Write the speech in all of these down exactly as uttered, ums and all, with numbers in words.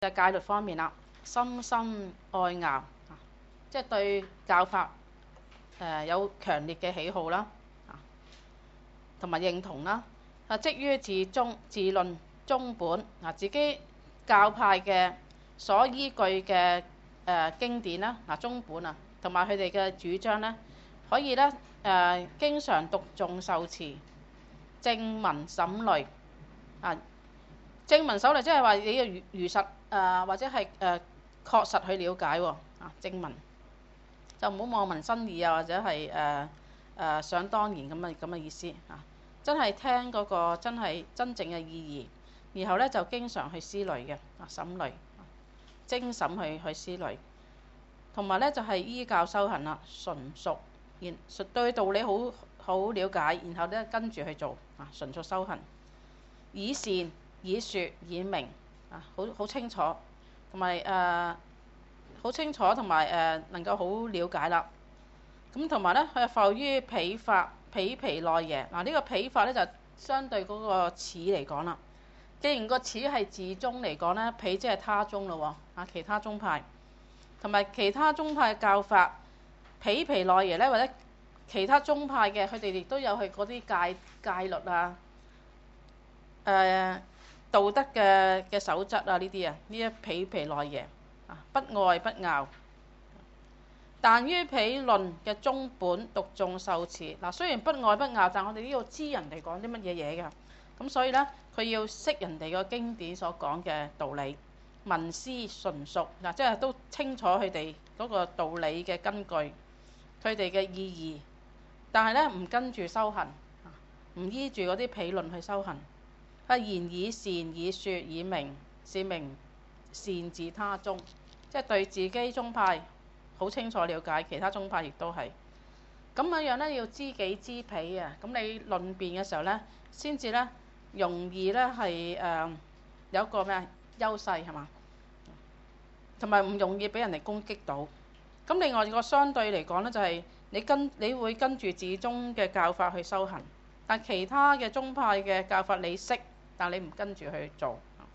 嘅戒律方面啦，深深愛咬，即係對教法誒、呃、有強烈嘅喜好啦，同埋認同啦。啊，即於自宗自論宗本嗱，自己教派嘅所依據嘅誒、呃、經典啦，嗱宗本啊，同埋佢哋嘅主張咧，可以咧誒、呃、經常讀誦受持，正文審慮啊。正文審慮即係話你要如如實誒、呃，或者係誒、呃、確實去了解喎啊。正文就唔好望文生義啊，或者係誒誒想當然咁嘅咁嘅意思啊。真係聽嗰個真係真正嘅意義，然後咧就經常去思慮嘅啊，審慮精審去去思慮，同埋咧就係、是、依教修行啦，純熟然對道理好好了解，然後咧跟住去做啊，純熟修行，以善以説以明啊，好好清楚，同埋誒好清楚，同埋誒能夠好了解啦。咁同埋咧，佢係浮於彼法彼皮內耶嗱。呢個彼法咧就相對嗰個始嚟講啦。既然個始係自宗嚟講咧，彼即係他宗咯喎啊，其他宗派同埋其他宗派嘅教法，彼皮內耶咧，或者其他宗派嘅佢哋亦都有佢嗰啲戒戒律啊，誒、呃。道德嘅嘅守則啊，呢啲啊，呢一彼皮內耶啊，不愛不拗。但於彼論嘅宗本讀誦受持嗱，雖然不愛不拗，但我哋呢度知人哋講啲乜嘢嘢㗎，咁所以咧佢要識人哋個經典所講嘅道理，文思純熟嗱，即係都清楚佢哋嗰個道理嘅根據，佢哋嘅意義，但係咧唔跟住修行，唔依住嗰啲彼論去修行。啊，言以善以説以明，是明善自他宗，即係對自己宗派好清楚了解，其他宗派亦都係咁樣樣咧。要知己知彼啊，咁你論辯嘅時候咧，先至咧容易咧係誒有一個咩優勢係嘛，同埋唔容易俾人哋攻擊到。咁另外一個相對嚟講咧，就係、是、你跟你會跟住自宗嘅教法去修行，但其他嘅宗派嘅教法你識。但你唔跟住去做，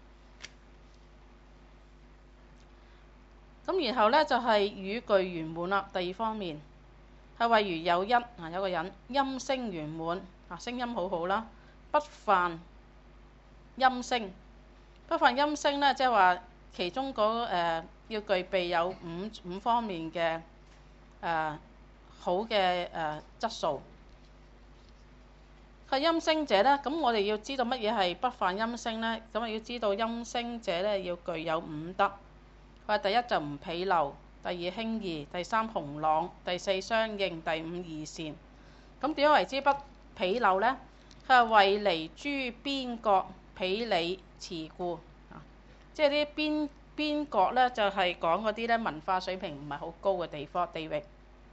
咁然後咧就係、是、語句圓滿啦。第二方面係謂如有一啊，有個人音聲圓滿啊，聲音好好啦，不犯音聲。不犯音聲咧，即係話其中嗰、那個呃、要具備有五五方面嘅誒、呃、好嘅誒、呃、質素。係音聲者咧，咁我哋要知道乜嘢係不犯音聲咧？咁啊要知道音聲者咧要具有五德。佢話第一就唔鄙陋，第二輕易，第三雄朗，第四相應，第五義善。咁點樣為之不鄙陋咧？佢話為離諸邊國鄙理辭故啊，即係啲邊邊國咧就係、是、講嗰啲咧文化水平唔係好高嘅地方地域。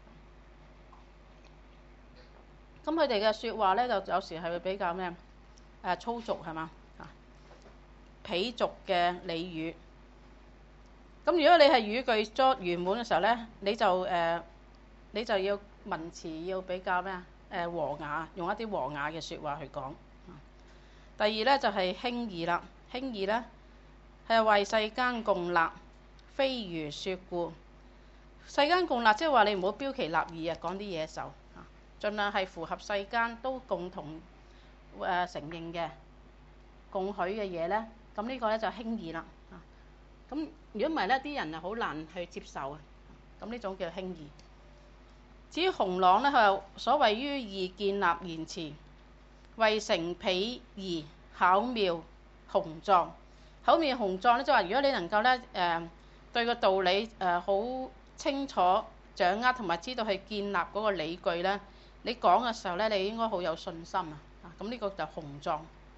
咁佢哋嘅説話咧，就有時係會比較咩誒、啊、粗俗係嘛啊，鄙俗嘅俚語。咁如果你係語句作圓滿嘅時候咧，你就誒、呃、你就要文詞要比較咩啊誒和雅，用一啲和雅嘅説話去講。第二咧就係、是、輕易啦，輕易咧係為世間共立，非如説故。世間共立即係話你唔好標奇立異啊，講啲嘢嘅時候。盡量係符合世間都共同誒、呃、承認嘅共許嘅嘢咧，咁呢個咧就輕易啦。咁如果唔係咧，啲人啊好難去接受啊。咁呢種叫輕易。至於雄朗咧，佢係所謂於義建立言辭，為成鄙夷巧妙雄壯。巧妙雄壯咧，即係話如果你能夠咧誒、呃、對個道理誒好、呃、清楚掌握，同埋知道去建立嗰個理據咧。你講嘅時候咧，你應該好有信心啊！咁呢個就雄壯。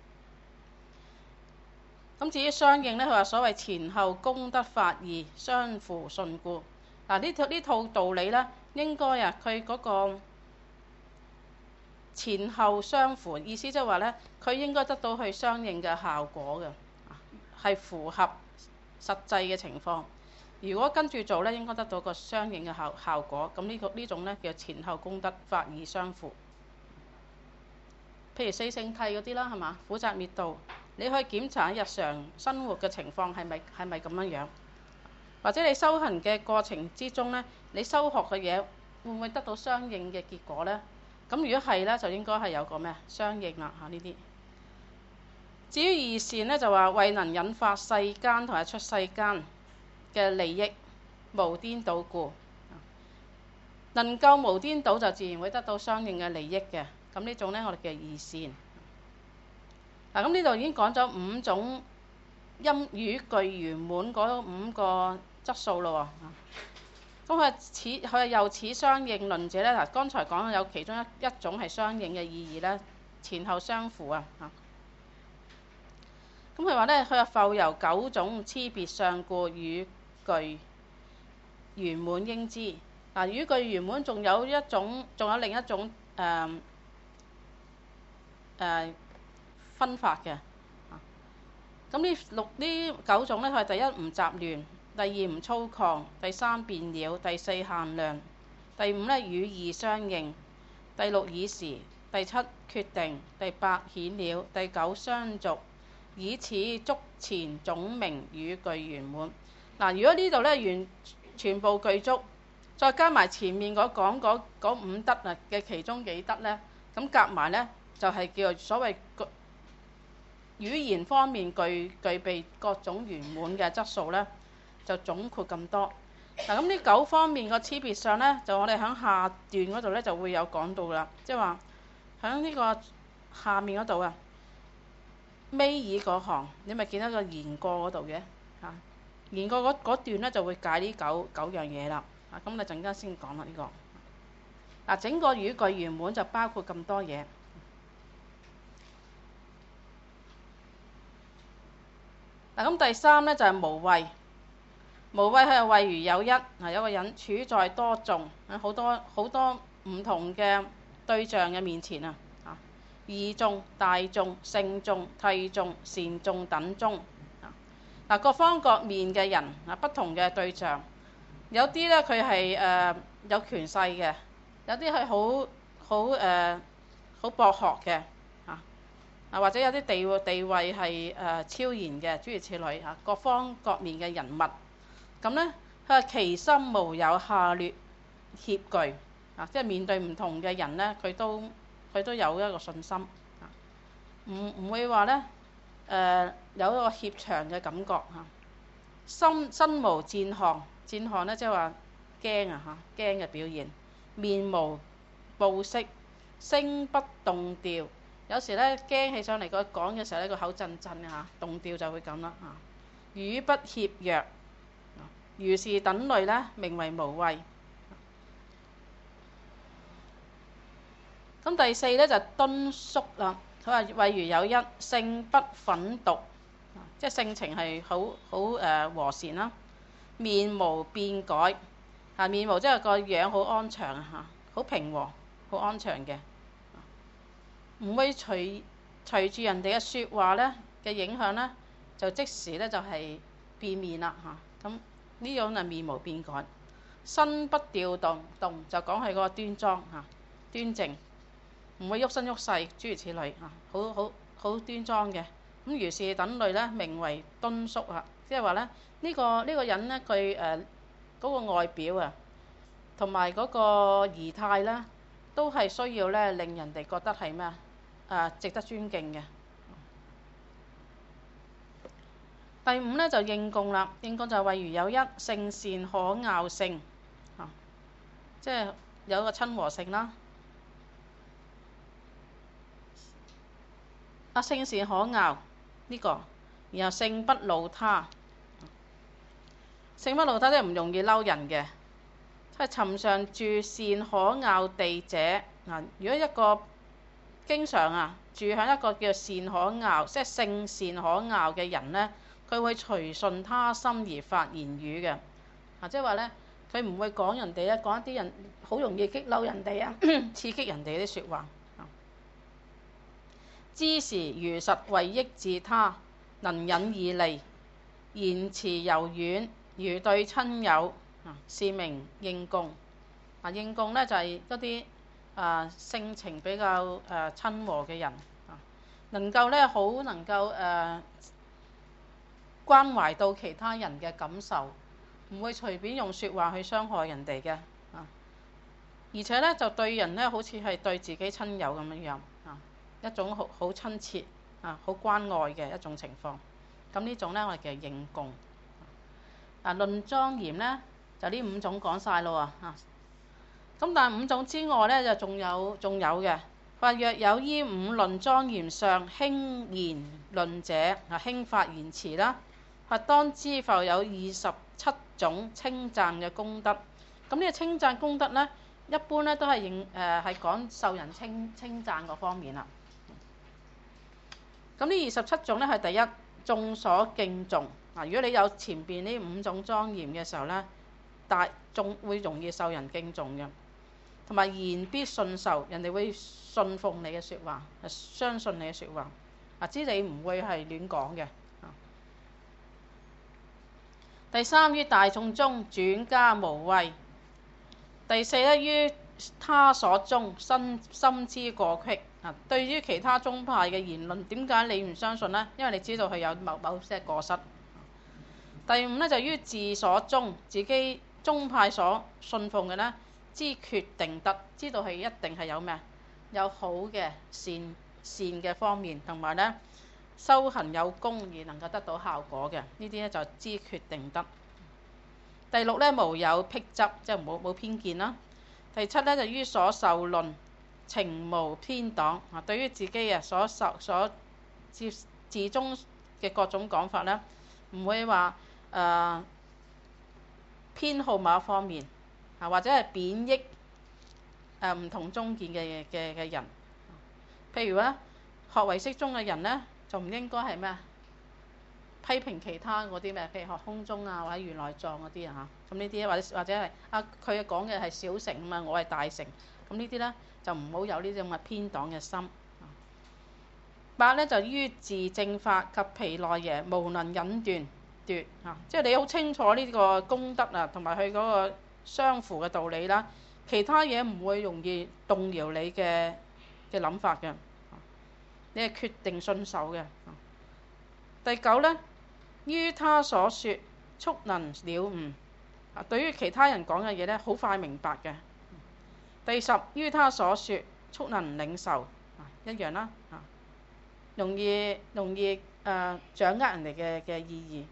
咁至於相應咧，佢話所謂前後功德法義相符順故。嗱呢套呢套道理咧，應該啊佢嗰個前後相符，意思即係話咧，佢應該得到佢相應嘅效果嘅，係符合實際嘅情況。如果跟住做咧，應該得到個相應嘅效效果。咁呢個呢種咧叫前後功德法義相符。譬如四聖諦嗰啲啦，係嘛？苦集滅道你可以檢查日常生活嘅情況係咪係咪咁樣樣，或者你修行嘅過程之中咧，你修學嘅嘢會唔會得到相應嘅結果咧？咁如果係咧，就應該係有個咩相應啦嚇呢啲。至於二善咧，就話為能引發世間同埋出世間嘅利益，無顛倒故，能夠無顛倒就自然會得到相應嘅利益嘅。咁呢種咧，我哋叫二善。嗱，咁呢度已經講咗五種音語句圓滿嗰五個質素咯喎。咁佢此佢係又此相應論者咧，嗱，剛才講有其中一一種係相應嘅意義咧，前後相符啊嚇。咁佢話咧，佢話復由九種差別相故，語句圓滿應知。嗱，語句圓滿仲有一種，仲有另一種誒誒、呃呃、分法嘅。咁呢六呢九種咧，佢係第一唔雜亂，第二唔粗獷，第三變擾，第四限量，第五咧語義相應，第六以時，第七決定，第八顯了，第九相續。以此足前總名語句圓滿。嗱，如果呢度咧完全部具足，再加埋前面嗰講嗰嗰五德啊嘅其中幾德咧，咁夾埋咧就係、是、叫做所謂語言方面具具備各種圓滿嘅質素咧，就總括咁多。嗱，咁呢九方面個差別上咧，就我哋喺下段嗰度咧就會有講到啦，即係話喺呢個下面嗰度啊。尾二嗰行，你咪見到個言過嗰度嘅嚇，言過嗰嗰段咧就會解呢九九樣嘢啦。啊，咁你陣間先講啦呢個。嗱，整個語句圓滿就包括咁多嘢。嗱，咁第三咧就係、是、無畏。無畏係謂如有一，嗱，有個人處在多眾，好多好多唔同嘅對象嘅面前啊。異眾、大眾、聖眾、諦眾、善眾等眾，嗱，各方各面嘅人啊，不同嘅對象，有啲咧佢係誒有權勢嘅，有啲係好好誒好博學嘅啊，啊或者有啲地地位係誒、呃、超然嘅，諸如此類嚇，各方各面嘅人物，咁咧佢話其心無有下劣怯懼啊，即係面對唔同嘅人咧，佢都。佢都有一個信心，唔唔會話咧誒有一個怯場嘅感覺嚇。心身無戰慄，戰慄咧即係話驚啊嚇，驚嘅表現。面無怖色，聲不動調。有時咧驚起上嚟，佢講嘅時候咧個口震震嘅嚇，動調就會咁啦嚇。語不怯弱，如是等類咧，名為無畏。咁第四咧就敦肅啦，佢話謂如有一，性不忿毒，即係性情係好好誒和善啦。面無變改，啊面無即係個樣好安詳啊嚇，好平和，好安詳嘅，唔會隨隨住人哋嘅説話咧嘅影響咧，就即時咧就係變面啦嚇。咁呢種就面無變改，身不調動，動就講係嗰個端莊嚇，端正。唔會喐身喐勢，諸如此類啊，好好好端莊嘅。咁如是等類咧，名為敦肅啊，即係話咧呢、呢個呢、呢個人咧，佢誒嗰個外表啊，同埋嗰個儀態咧，都係需要咧令人哋覺得係咩啊？誒，值得尊敬嘅。第五咧就應供啦，應供就謂如有一，性善可樂性啊，即係有個親和性啦。啊，性善可樂呢、這個，然後性不怒他，性不怒他即係唔容易嬲人嘅。即係尋常住善可樂地者，嗱，如果一個經常啊住喺一個叫善可樂，即係性善可樂嘅人咧，佢會隨順他心而發言語嘅。啊，即係話咧，佢唔會講人哋啊，講一啲人好容易激嬲人哋啊，刺激人哋啲説話。知時如實為益自他，能引義利，言辭柔軟，如對親友，啊，是名應供。啊，應供咧就係嗰啲啊性情比較誒親和嘅人，啊， 能夠咧好能夠誒、呃、關懷到其他人嘅感受，唔會隨便用説話去傷害人哋嘅啊。而且咧就對人咧好似係對自己親友咁樣樣啊，一種好好親切啊、好關愛嘅一種情況。咁呢種咧我哋叫應供。啊，論莊嚴咧就呢五種講晒咯喎啊。咁但係五種之外咧就仲有仲有嘅。話若有依五論莊嚴相輕言論者，啊輕發言辭啦，或當知復有二十七種稱讚嘅功德。咁呢個稱讚功德咧，一般咧都係認誒係講受人稱稱讚嗰方面啦。咁呢二十七種咧係第一，眾所敬重。嗱，如果你有前邊呢五種莊嚴嘅時候咧，大眾會容易受人敬重嘅。同埋言必信受，人哋會信奉你嘅説話，相信你嘅説話，啊知你唔會係亂講嘅。第三，於大眾中轉加無畏。第四咧，於他所宗深深知過隙。啊，對於其他宗派嘅言論，點解你唔相信呢？因為你知道佢有某某些過失。第五咧，就於自所宗自己宗派所信奉嘅呢，知決定得，知道係一定係有咩？有好嘅善善嘅方面，同埋咧修行有功而能夠得到效果嘅，呢啲咧就知決定得。第六咧，無有僻執，即係冇冇偏見啦。第七咧，就於所受論情無偏黨。啊，對於自己啊所受所自自宗嘅各種講法咧，唔會話誒、呃、偏好某一方面。啊，或者係貶抑誒唔同宗見嘅嘅嘅人，譬如咧學唯識宗嘅人咧，就唔應該係咩批評其他嗰啲咩，譬如學空宗啊或者如來藏嗰啲啊嚇，咁呢啲或者或者係啊佢講嘅係小乘啊嘛，我係大乘，咁呢啲咧就唔好有呢啲咁嘅偏黨嘅心。八咧就於自正法及毗奈耶無能引斷奪嚇，即係你好清楚呢個功德啊，同埋佢嗰個相符嘅道理啦，其他嘢唔會容易動搖你嘅嘅諗法嘅，你係決定信守嘅。第九咧，於他所說速能了悟，啊，對於其他人講嘅嘢咧，好快明白嘅。第十，於他所說速能領受，啊，一樣啦，啊，容易容易誒、呃、掌握人哋嘅嘅意義。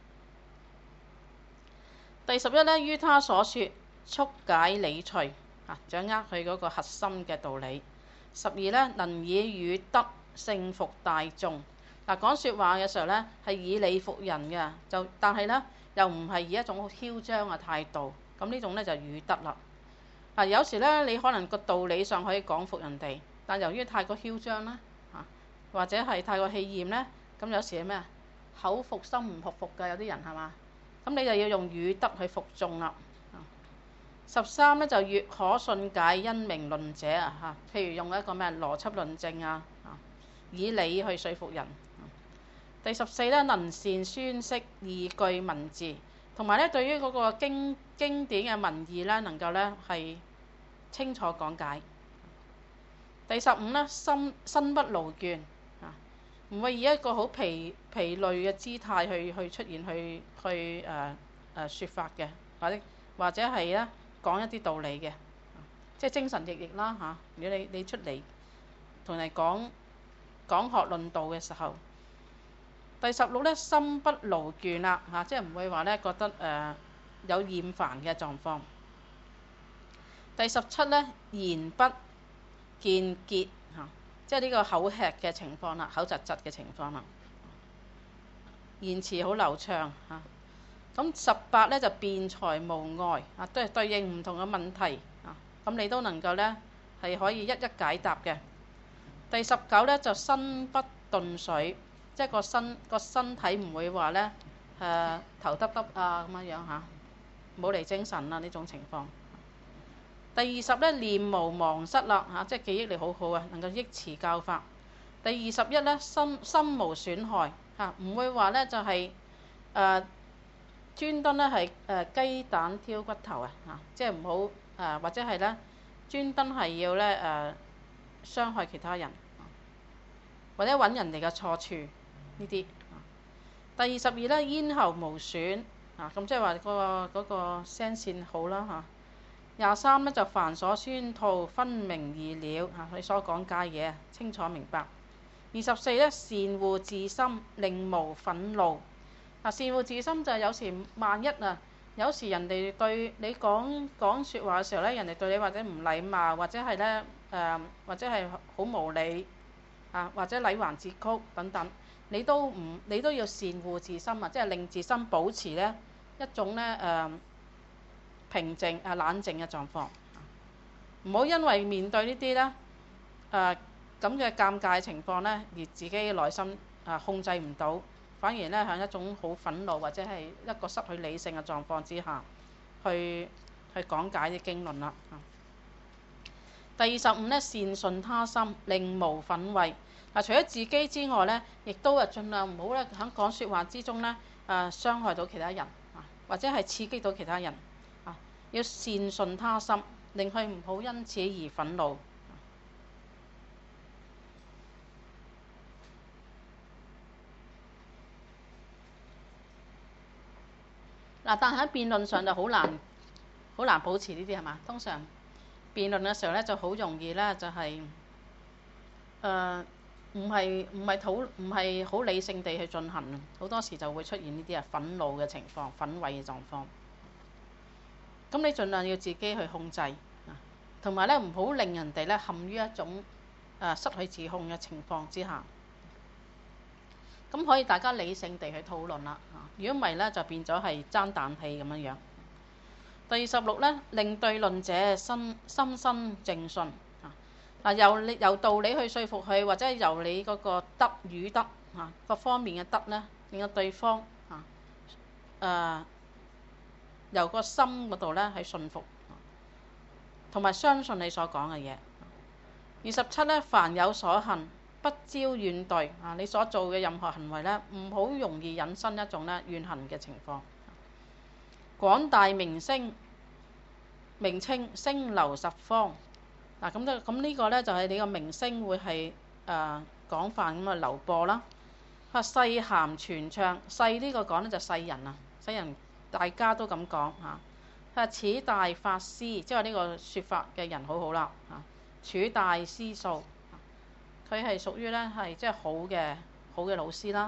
第十一咧，於他所說速解理趣，啊，掌握佢嗰個核心嘅道理。十二咧，能以語德勝服大眾。嗱，講説話嘅時候咧，係以理服人嘅，就但係咧又唔係以一種好囂張嘅態度。咁呢種咧就語德啦。啊，有時咧你可能個道理上可以講服人哋，但由於太過囂張啦，啊或者係太過氣焰咧，咁有時係咩啊？口服心唔服服嘅，有啲人係嘛？咁你就要用語德去服眾啦。十三咧就越可信解因明論者啊嚇，譬如用一個咩邏輯論證啊，以理去説服人。第十四咧，能善宣釋義句文字，同埋咧對於嗰個經經典嘅文義咧，能夠咧係清楚講解。第十五咧，心身不勞倦啊，唔會以一個好疲疲累嘅姿態去去出現去去誒誒説法嘅，或者或者係咧講一啲道理嘅，即係精神奕奕啦嚇。如果你你出嚟同人講講學論道嘅時候，第十六咧，心不勞倦啦嚇，即係唔會話咧覺得誒、呃、有厭煩嘅狀況。第十七咧，言不見結嚇，即係呢個口吃嘅情況啦，口窒窒嘅情況啦，言辭好流暢嚇。咁十八咧就辯才無礙啊，都係對應唔同嘅問題啊，咁你都能夠咧係可以一一解答嘅。第十九咧就身不頓水，即係個身個身體唔會話咧誒頭耷耷啊咁樣樣嚇，冇嚟精神啊呢種情況。第二十咧，念無忘失啦嚇，即係記憶力好好啊，能夠憶持教法。第二十一咧，心心無損害嚇，唔會話咧就係誒專登咧係誒雞蛋挑骨頭啊嚇，即係唔好誒或者係咧專登係要咧誒傷害其他人。 或者揾人哋嘅錯處呢啲。第二十二咧，咽喉無損啊，咁即係話嗰個嗰、嗰個聲線好啦嚇。廿三咧就繁瑣宣吐，分明易了嚇，佢所講解嘢清楚明白。二十四咧，善護自心，令無憤怒。啊，善護自心就係有時萬一啊，有時人哋對你講講説話嘅時候咧，人哋對你或者唔禮貌，或者係咧誒，或者係好無理啊，或者禮還節曲等等，你都唔你都要善護自心啊，即係令自心保持咧一種咧誒、呃、平靜啊冷靜嘅狀況，唔好因為面對呢啲咧誒咁嘅尷尬情況咧，而自己嘅內心啊控制唔到，反而咧喺一種好憤怒或者係一個失去理性嘅狀況之下，去去講解啲經論啦。第二十五咧，善順他心，令無忿恚。啊，除咗自己之外咧，亦都係盡量唔好咧喺講説話之中咧誒傷害到其他人啊，或者係刺激到其他人啊，要善順他心，令佢唔好因此而憤怒。嗱，但喺辯論上就好難，好難保持呢啲係嘛？通常辯論嘅時候咧，就好容易咧就係誒唔係唔係討唔係好理性地去進行，好多時就會出現呢啲啊憤怒嘅情況、憤恚嘅狀況。咁你盡量要自己去控制，同埋咧唔好令人哋咧陷於一種誒、呃、失去自控嘅情況之下。咁可以大家理性地去討論啦。如果唔係咧，就變咗係爭啖氣咁樣樣。第二十六咧，令對論者心心生正信。啊，由你由道理去説服佢，或者由你嗰個德與德啊各方面嘅德咧，令到對方啊誒、呃、由個心嗰度咧去信服，同埋相信你所講嘅嘢。二十七咧，凡有所行，不招怨懟啊！你所做嘅任何行為咧，唔好容易引申一種咧怨恨嘅情況。廣大名聲名稱聲流十方嗱，咁咧咁呢個咧就係你個名聲會係誒廣泛咁啊流播啦。啊，世咸傳唱，世呢個講咧就世人啊，世人大家都咁講嚇。啊，此大法師，即係呢個説法嘅人好好啦嚇。處大師數。佢係屬於咧係即係好嘅好嘅老師啦。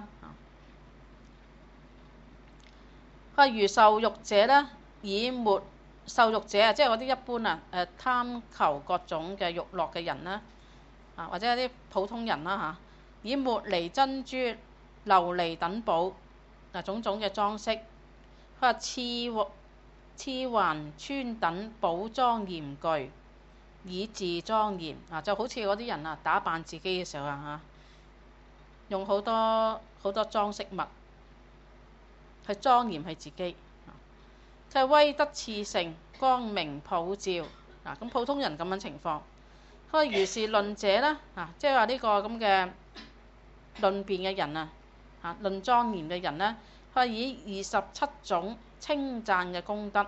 啊，如受辱者咧，以沒受辱者啊，即係嗰啲一般啊誒貪求各種嘅欲樂嘅人啦，啊或者係啲普通人啦嚇，以茉莉珍珠、琉璃等寶嗱種種嘅裝飾，佢話賜賜環穿等寶莊嚴具，以自莊嚴啊，就好似嗰啲人啊打扮自己嘅時候啊嚇，用好多好多裝飾物去莊嚴佢自己。佢係威德熾盛，光明普照啊！咁普通人咁樣情況，佢話如是論者咧啊，即係話呢個咁嘅論辯嘅人啊，啊論莊嚴嘅人咧，佢話以二十七種稱讚嘅功德，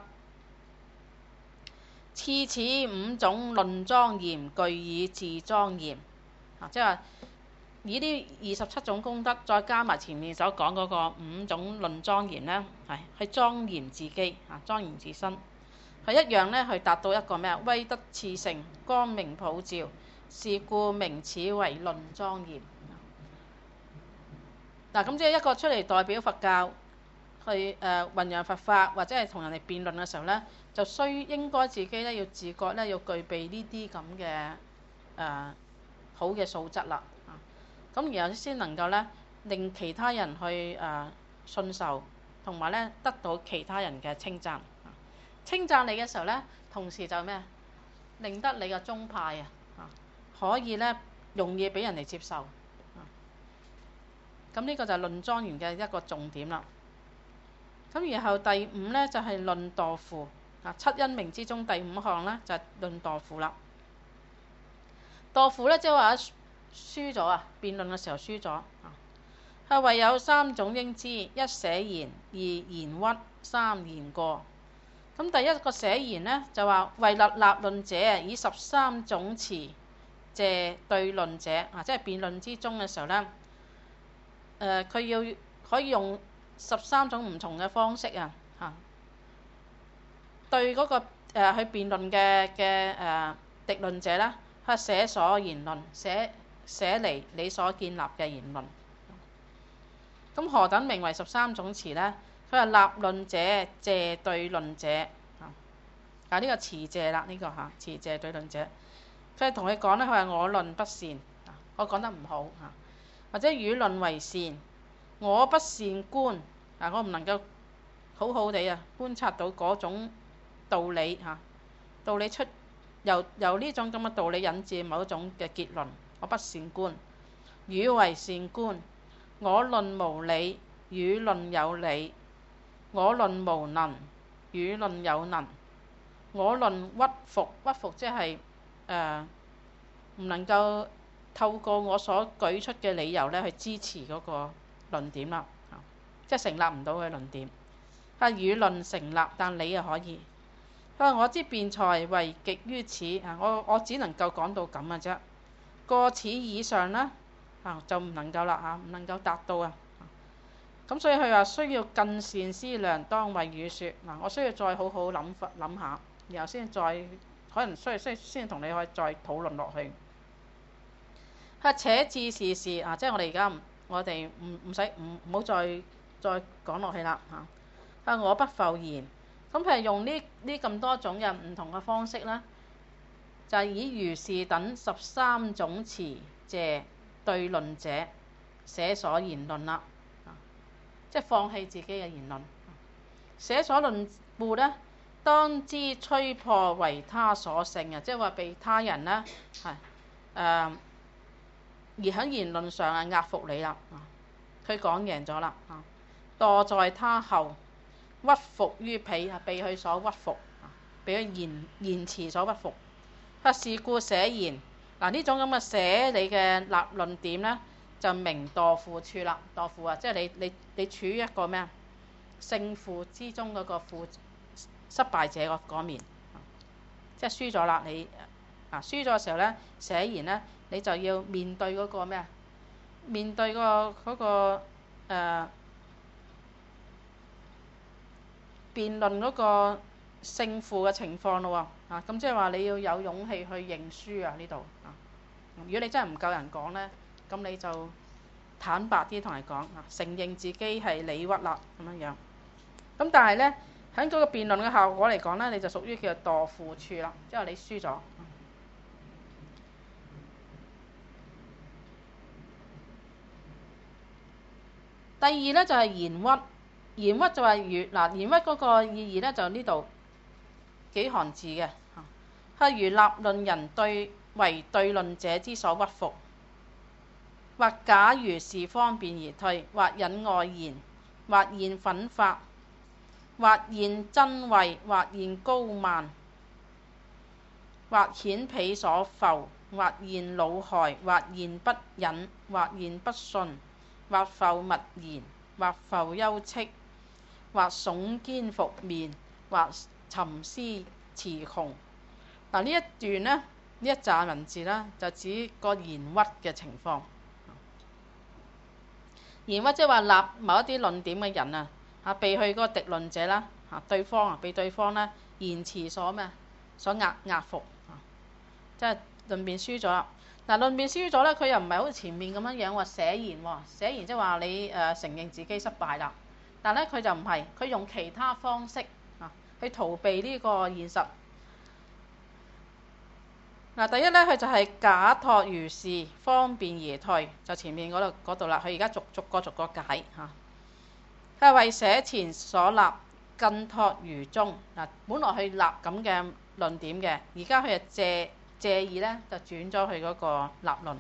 賜此五種論莊嚴，具以自莊嚴啊！即係話以呢二十七種功德，再加埋前面所講嗰個五種論莊嚴咧，係去莊嚴自己啊，莊嚴自身，係一樣咧，去達到一個咩啊？威德熾盛，光明普照，是故名此為論莊嚴。嗱、啊，咁即係一個出嚟代表佛教去誒、呃、弘揚佛法，或者係同人哋辯論嘅時候咧，就需應該自己咧要自覺咧要具備呢啲咁嘅誒好嘅素質啦。咁然後先能夠咧令其他人去誒、呃、信受，同埋咧得到其他人嘅稱讚。稱讚你嘅時候咧，同時就咩？令得你嘅宗派啊，可以咧容易俾人哋接受。咁呢個就係論莊嚴嘅一個重點啦。咁然後第五咧就係、是、論墮腐啊，七因命之中第五項咧就係、是、論墮腐啦。墮腐咧即係話輸咗啊！辯論嘅時候輸咗啊，係唯有三種應知：一捨言，二言屈，三言過。咁第一個捨言呢，就話為立立論者以十三種詞謝對論者啊，即係辯論之中嘅時候咧，誒、呃、佢要可以用十三種唔同嘅方式啊，嚇對嗰、那個誒、呃、去辯論嘅嘅誒敵論者咧，佢寫所言論，寫寫嚟你所建立嘅言論。咁何等名為十三種詞咧？佢話立論者謝對論者啊，啊呢、這個詞謝啦，呢、這個嚇詞謝對論者。佢係同佢講咧，佢話我論不善，我講得唔好嚇，或者汝論為善，我不善觀啊，我唔能夠好好地啊觀察到嗰種道理嚇，道理出由由呢種咁嘅道理引致某一種嘅結論，我不善觀。汝為善觀，我論無理，汝論有理；我論無能，汝論有能；我論屈服，屈服即係誒唔能夠透過我所舉出嘅理由咧去支持嗰個論點啦，即係成立唔到嘅論點。啊，汝論成立，但你又可以。啊，我之辯才為極於此啊，我我只能夠講到咁嘅啫，過此以上啦啊就唔能夠啦嚇，唔能夠達到啊。咁所以佢話需要更善思量，當為汝説嗱，我需要再好好諗法諗下，然後先再可能需要需先同你可以再討論落去。啊，且至是事啊，即係我哋而家我哋唔唔使唔唔好再再講落去啦嚇。啊，我不復言。咁佢係用呢呢咁多種嘅唔同嘅方式啦，就係、是、以如是等十三種詞謝對論者寫所言論啦，即係放棄自己嘅言論。寫所論故咧，當知吹破為他所勝啊，即係話被他人咧係誒而喺言論上啊壓服你啦。佢講贏咗啦，墮在他後。屈服於彼啊，被佢所屈服，被佢言言辭所屈服。啊，是故寫言嗱呢種咁嘅寫你嘅立論點咧，就名墮負處啦。墮負啊，即係你你你處於一個咩啊勝負之中嗰個負失敗者嗰嗰面，即係輸咗啦。你啊輸咗嘅時候咧，寫言咧，你就要面對嗰個咩啊？面對嗰個嗰個誒。辯論嗰個勝負嘅情況咯喎，啊咁即係話你要有勇氣去認輸啊呢度啊。如果你真係唔夠人講咧，咁你就坦白啲同人講啊，承認自己係理屈啦咁樣樣。咁但係咧喺嗰個辯論嘅效果嚟講咧，你就屬於叫做墮負處啦，即係你輸咗。第二咧就係言屈。言屈就係如嗱，言屈嗰個意義咧就呢度幾行字嘅嚇，係如立論人對為對論者之所屈服，或假如是方便而退，或引外言，或現憤發，或現真慧，或現高慢，或顯彼所復，或現惱害，或現不忍，或現不信，或復默言，或復休戚。或聳肩覆面，或沉思詞窮。嗱呢一段呢，呢一紮文字呢，就指個言屈嘅情況。言屈即係話立某一啲論點嘅人啊，嚇被佢嗰個敵論者啦，嚇對方啊，被對方咧言辭所咩所壓壓服，即係論辯輸咗。嗱論辯輸咗咧，佢又唔係好似前面咁樣樣話寫言喎，寫言即係話你誒、呃、承認自己失敗啦。但咧佢就唔係，佢用其他方式啊去逃避呢個現實。嗱，第一咧佢就係假託如是，方便而退，就前面嗰度嗰度啦。佢而家逐逐個逐個解嚇。佢係為寫前所立，更託如終嗱。本來去立咁嘅論點嘅，而家佢就借借意咧就轉咗去嗰個立論。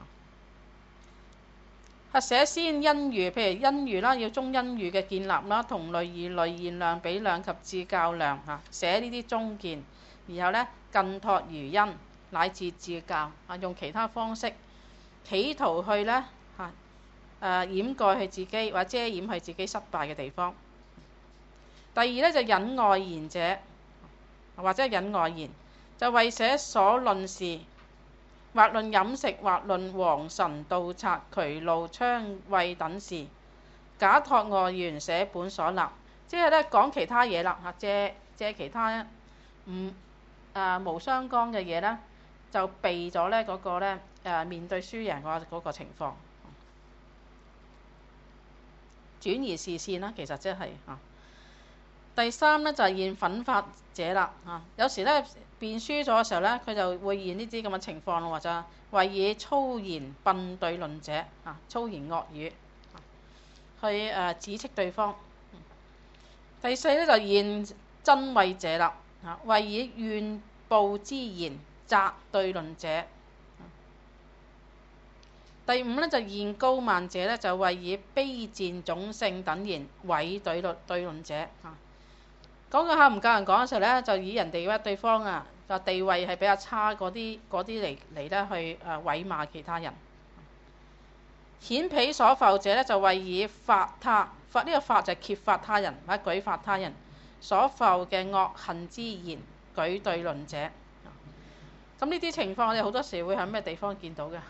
啊！寫先因喻，譬如因喻啦，要中因喻嘅建立啦，同類異類現量比量及致較量嚇，寫呢啲中見，然後咧更託如因乃至致較啊，用其他方式企圖去咧嚇誒掩蓋佢自己或者遮掩佢自己失敗嘅地方。第二咧就引外言者，或者引外言就為寫所論事或論飲食，或論王臣盜賊、劬勞槍衛等事，假託外緣捨本所立，即係咧講其他嘢啦嚇，借借其他唔啊無相干嘅嘢咧，就避咗咧嗰個咧誒面對輸贏嗰嗰個情況，轉移視線啦，其實即係嚇。第三咧就係現憤發者啦嚇，有時咧辯輸咗嘅時候咧，佢就會現呢啲咁嘅情況，或者為以粗言笨對論者啊，粗言惡語去誒指斥對方。第四咧就現真畏者啦嚇，為以怨報之言責對論者。第五咧就現高慢者咧，就為以卑賤種姓等言毀對論對論者嚇。講講下唔夠人講嘅時候咧，就以人哋嘅對方啊個地位係比較差嗰啲嗰啲嚟嚟咧去誒毀罵其他人。顯彼所復者咧，就為以發他發呢個發就係揭發他人或者舉發他人所復嘅惡行之言舉對論者。咁呢啲情況我哋好多時會喺咩地方見到嘅？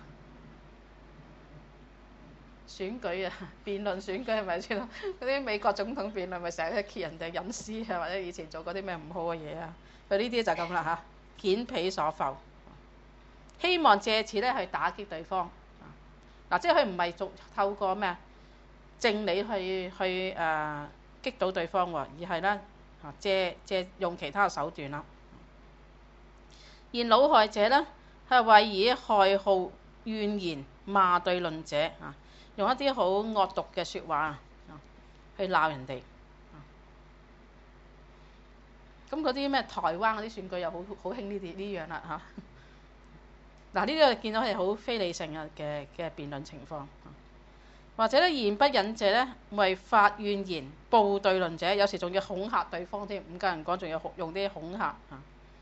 選舉啊，辯論選舉係咪先？嗰啲美國總統辯論咪成日揭人哋隱私啊，或者以前做嗰啲咩唔好嘅嘢啊？佢呢啲就咁啦嚇，顯彼所復，希望借此咧去打擊對方。嗱、啊，即係佢唔係做透過咩正理去去誒、呃、擊倒對方喎，而係咧嚇借借用其他嘅手段啦。現惱害者咧係為以害號怨言罵對論者啊。用一啲好惡毒嘅説話啊，去鬧人哋。咁嗰啲咩台灣嗰啲選舉又好好興呢啲呢樣啦嚇。嗱，呢啲見到係好非理性嘅嘅嘅辯論情況。或者咧言不忍者咧，為發怨言報對論者，有時仲要恐嚇對方添，唔夠人講，仲要用啲恐嚇嚇，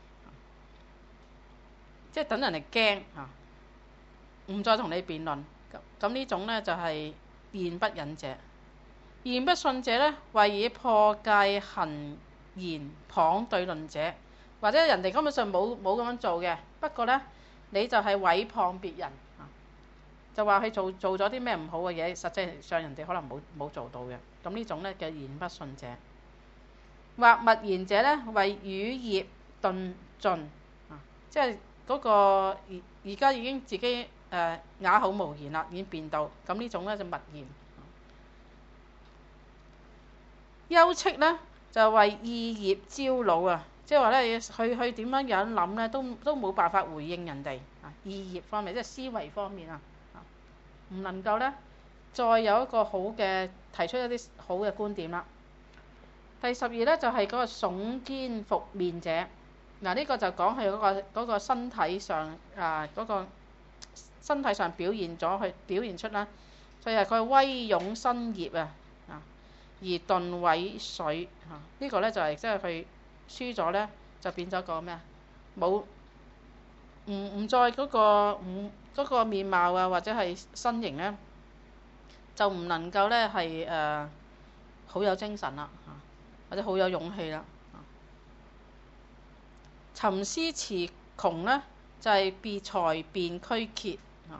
即係等人哋驚嚇，唔再同你辯論。咁呢種咧就係言不忍者。言不信者咧，為以破戒行言謗對論者，或者人哋根本上冇冇咁樣做嘅，不過咧你就係毀謗別人，就話佢做做咗啲咩唔好嘅嘢，實際上人哋可能冇冇做到嘅。咁呢種咧嘅言不信者。或默言者咧，為語業頓盡，即係嗰個而而家已經自己。誒啞口無言啦，已經變到咁呢種咧就默言。憂戚咧就為意業招惱啊，即係話咧佢佢點樣樣諗咧，都都冇辦法回應人哋啊。意業方面即係思維方面啊，唔能夠咧再有一個好嘅提出一啲好嘅觀點啦。第十二咧就係、是、嗰個聳肩覆面者，嗱、這、呢個就講係嗰個嗰個身體上啊嗰、那個。身體上表現咗，去表現出啦，就係佢威勇身業啊，啊而頓毀水啊，呢、這個咧就係即係佢輸咗咧，就變咗個咩啊？冇唔唔再嗰、那個唔嗰、那個面貌啊，或者係身形咧，就唔能夠咧係誒好有精神啦，啊或者好有勇氣啦。尋思詞窮咧，就係別才辯俱竭。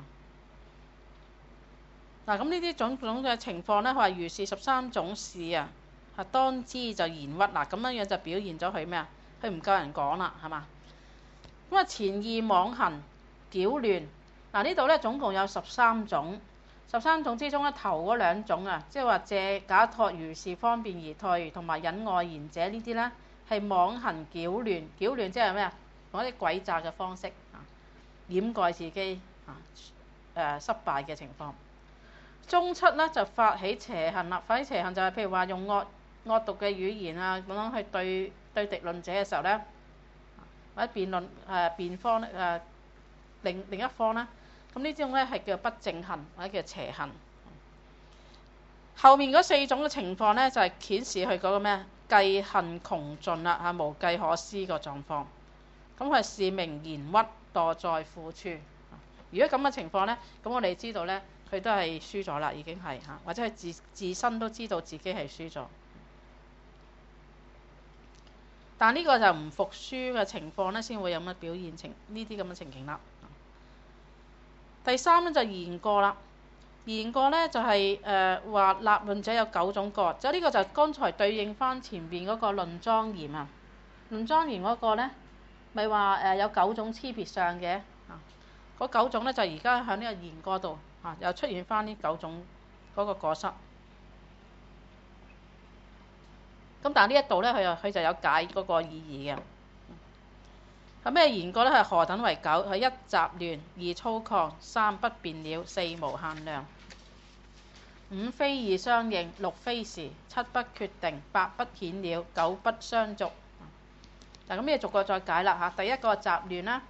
嗱，咁呢啲種種嘅情況咧，佢話如是十三種事啊，係當知就言屈嗱，咁樣樣就表現咗佢咩啊？佢唔夠人講啦，係嘛？咁啊，前意妄行擾亂嗱，呢度咧總共有十三種，十三種之中咧頭嗰兩種啊，即係話借假託如是方便而退，同埋引外言者呢啲咧係妄行擾亂，擾亂即係咩啊？用一啲詭詐嘅方式啊，掩蓋自己啊誒失敗嘅情況。中七咧就發起邪行啦，發起邪行就係譬如話用惡惡毒嘅語言啊咁樣去對對敵論者嘅時候咧，或者辯論誒、呃、辯方咧誒、呃、另另一方咧，咁呢種咧係叫不正行或者叫邪行。後面嗰四種嘅情況咧就係、是、顯示佢嗰個咩計行窮盡啦嚇，無計可施個狀況。咁佢係示明言屈墮在苦處。如果咁嘅情況咧，咁我哋知道咧。佢都係輸咗啦，已經係嚇，或者係自自身都知道自己係輸咗。但呢個就唔服輸嘅情況咧，先會有乜表現情呢啲咁嘅情形啦。 第三咧就言過啦。言過咧就係誒話立論者有九種過，就呢個就剛才對應翻前邊嗰個論莊嚴啊。論莊嚴嗰個咧，咪話誒有九種差別相嘅啊。嗰九種咧就而家喺呢個言過度啊，又出現翻呢九種嗰個過失。咁但係呢一度咧，佢又佢就有解嗰個意義嘅。係咩言過咧？係何等為九？係一雜亂，二粗獷，三不變了，四無限量，五非義相應，六非時，七不決定，八不顯了，九不相續。嗱，咁呢逐個再解啦嚇。第一個雜亂啦，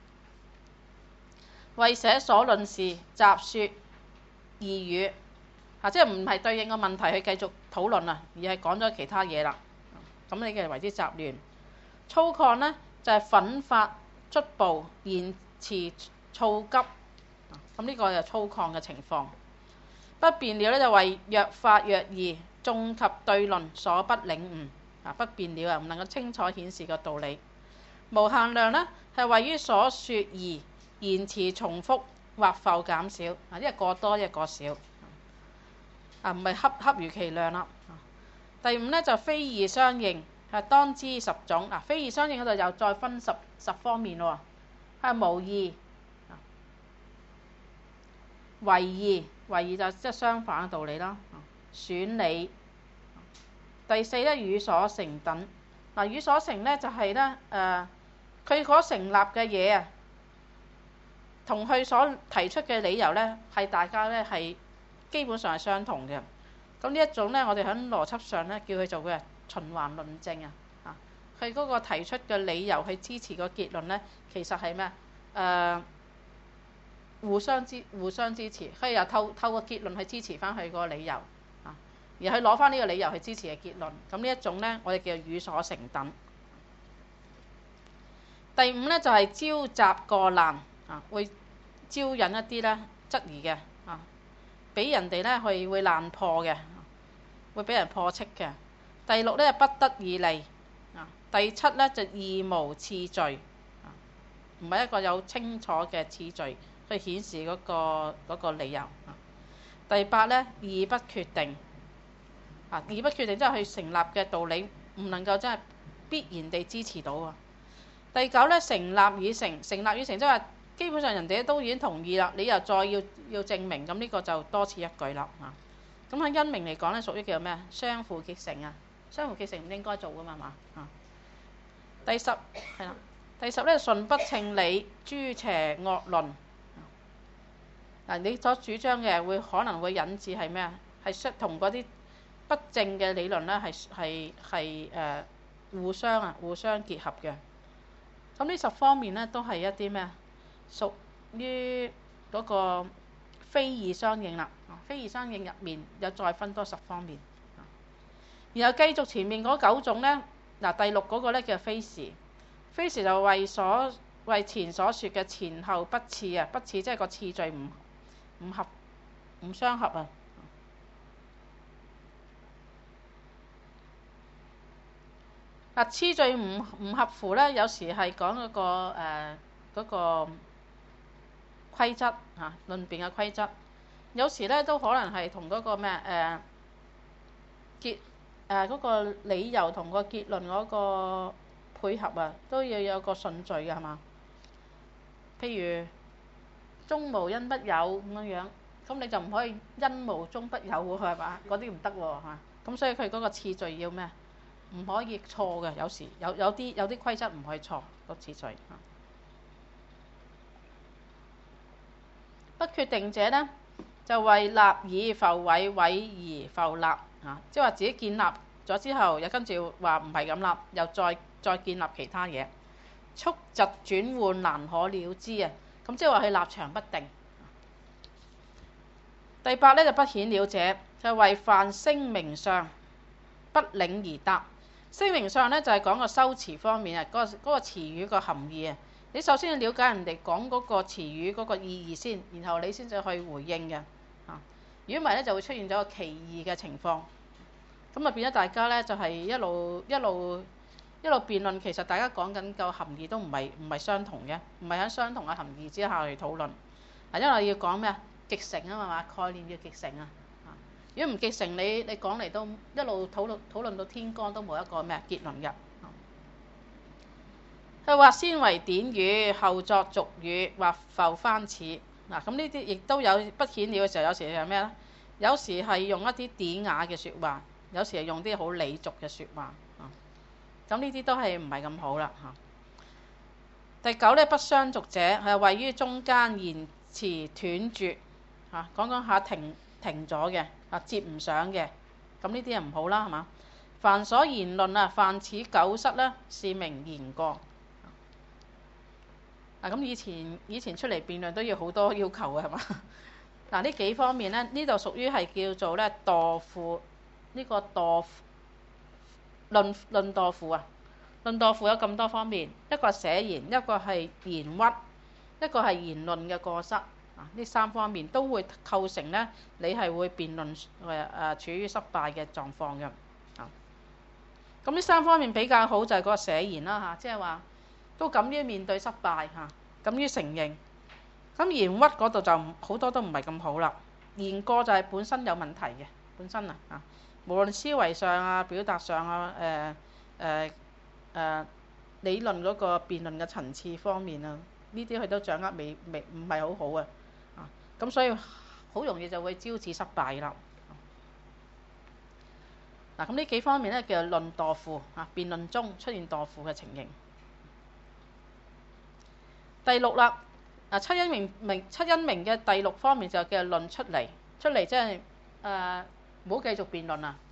為捨所論事，雜說異語嚇，即係唔係對應個問題去繼續討論啊，而係講咗其他嘢啦。咁你嘅為之雜亂。粗獷呢，就係奮發卒暴，言辭躁急。咁呢個就粗獷嘅情況。不變了呢，就為若法若義，眾及對論所不領悟。啊，不變了啊，唔能夠清楚顯示個道理。無限量呢，係位於所說義，言辭重複或浮減少。啊，一係過多，一係過少。啊，唔係恰恰如其量啦。第五呢，就非義相應，係當知十種。嗱，非義相應嗰度又再分十十方面喎。係無義、違義，違義就即係相反嘅道理啦。損理。第四咧，與所成等。嗱，與所成咧就係咧誒，佢所成立嘅嘢啊，同佢所提出嘅理由咧，係大家咧係基本上係相同嘅。咁呢一種咧，我哋喺邏輯上咧叫佢做嘅循環論證啊。啊，佢嗰個提出嘅理由去支持個結論咧，其實係咩誒？互相支互相支持，佢又透透過結論去支持翻佢個理由。而佢攞翻呢個理由去支持嘅結論，咁呢一種呢，我哋叫與所成等。第五呢，就係、是、招雜過難啊，會招引一啲呢質疑嘅啊，俾人哋呢去會難破嘅，會俾人破斥嘅。第六呢，不得義利啊，第七呢，就義無次序啊，唔係一個有清楚嘅次序去顯示嗰、那個嗰、那個理由啊。第八呢，義不決定。啊！義不決定，即係佢成立嘅道理唔能夠真係必然地支持到喎。第九咧，成立與成，成立與成，即係話基本上人哋都已經同意啦，你又再要要證明，咁呢個就多此一舉啦。啊，咁喺因明嚟講咧，屬於叫做咩啊？相輔結成啊，相輔結成唔應該做噶嘛，係嘛啊？第十係啦，第十咧，順不稱理，諸邪惡論。嗱，你所主張嘅會可能會引致係咩啊？係相同嗰啲不正嘅理論咧，係係係誒互相啊，互相結合嘅。咁呢十方面咧，都係一啲咩啊？屬於嗰個非義相應啦。非義相應入面有再分多十方面。然後繼續前面嗰九種咧，嗱，第六嗰個咧叫非時。非時就為所為前所說嘅前後不次啊，不次即係個次序唔唔合唔相合啊。嗱，次序唔唔合符咧，有時係講嗰個誒嗰、呃嗰個規則嚇，論辯嘅規則。有時咧都可能係同嗰個咩誒結誒嗰個理由同個結論嗰個配合啊，都要有個順序嘅係嘛？譬如中無因不有咁樣樣，咁你就唔可以因無中不有喎，係嘛？嗰啲唔得喎嚇。咁所以佢嗰個次序要咩？唔可以錯嘅，有時有有啲有啲規則唔可以錯個次序。不決定者呢，就為立以浮毀，毀而浮立啊，即係話自己建立咗之後，又跟住話唔係咁立，又再再建立其他嘢，速疾轉換難可了知啊。咁即係話佢立場不定。第八呢，就不顯了者，就為犯聲名相，不領而答。聲名上咧就係、是、講個修辭方面啊，嗰、那個嗰、那個詞語個含義啊。你首先要了解人哋講嗰個詞語嗰個意義先，然後你先至去回應嘅。啊，如果唔係咧，就會出現咗個歧義嘅情況。咁啊變咗大家咧就係、是、一路一路一路辯論，其實大家講緊個含義都唔係唔係相同嘅，唔係喺相同嘅含義之下去討論。 啊，因為要講咩啊？極成啊嘛，概念要極成啊。如果唔極成，你你講嚟都一路討論討論到天光都冇一個咩結論嘅。佢話先為典語，後作俗語或浮翻似。嗱，咁呢啲亦都有不顯了嘅時候，有時係咩咧？有時係用一啲典雅嘅説話，有時係用啲好俚俗嘅説話。咁呢啲都係唔係咁好啦嚇。第九咧，不相續者係位於中間，言辭斷絕嚇，講講下停停咗嘅啊，接唔上嘅，咁呢啲係唔好啦，係嘛？凡所言論啊，犯此九失咧，是名言過。啊，咁以前以前出嚟辯論都要好多要求嘅，係嘛？嗱，呢幾方面咧，呢度屬於係叫做咧墮父，呢、這個墮論論墮父啊。論墮父有咁多方面，一個係寫言，一個係言屈，一個係言論嘅過失啊。呢三方面都會構成咧，你係會辯論誒誒處於失敗嘅狀況嘅啊。咁呢三方面比較好就係嗰個寫言啦嚇，即係話都敢於面對失敗嚇，敢於承認。咁言屈嗰度就好多都唔係咁好啦。言過就係本身有問題嘅，本身啊啊，無論思維上啊、表達上啊、誒、呃、誒。呃誒、呃、理論嗰個辯論嘅層次方面啊，呢啲佢都掌握未未唔係好好啊，啊咁所以好容易就會招致失敗啦。嗱，咁呢幾方面咧叫論墮父啊，辯論中出現墮父嘅情形。第六啦，啊七因明明七因明嘅第六方面就叫論出離，出離即係誒唔好繼續辯論啊。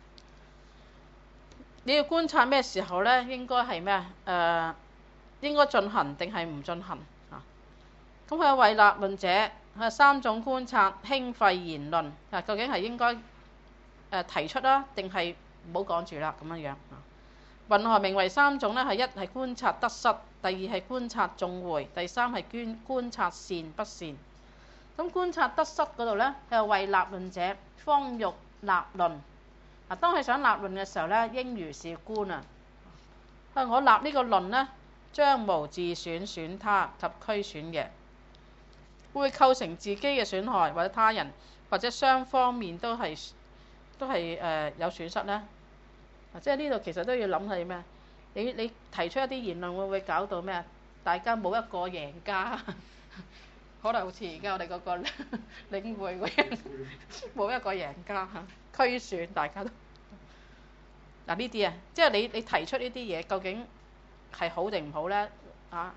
你要觀察咩時候咧？應該係咩啊？誒、呃，應該進行定係唔進行啊？咁佢為立論者，係三種觀察輕廢言論啊，究竟係應該誒、呃、提出啦，定係唔好講住啦咁樣樣啊？云何名為三種咧？係一係觀察得失，第二係觀察眾會，第三係觀觀察善不善。咁觀察得失嗰度咧，係為立論者方欲立論。嗱，當佢想立論嘅時候咧，應如是觀啊！我立呢個論咧，將無自損、損他及俱損嘅，會構成自己嘅損害，或者他人，或者雙方面都係都係誒、呃、有損失咧。啊，即係呢度其實都要諗係咩？你你提出一啲言論會唔會搞到咩？大家冇一個贏家，可能好似而家我哋嗰個領會嗰樣，冇一個贏家嚇，俱損大家都。嗱呢啲啊，即係你你提出呢啲嘢，究竟係好定唔好咧？啊，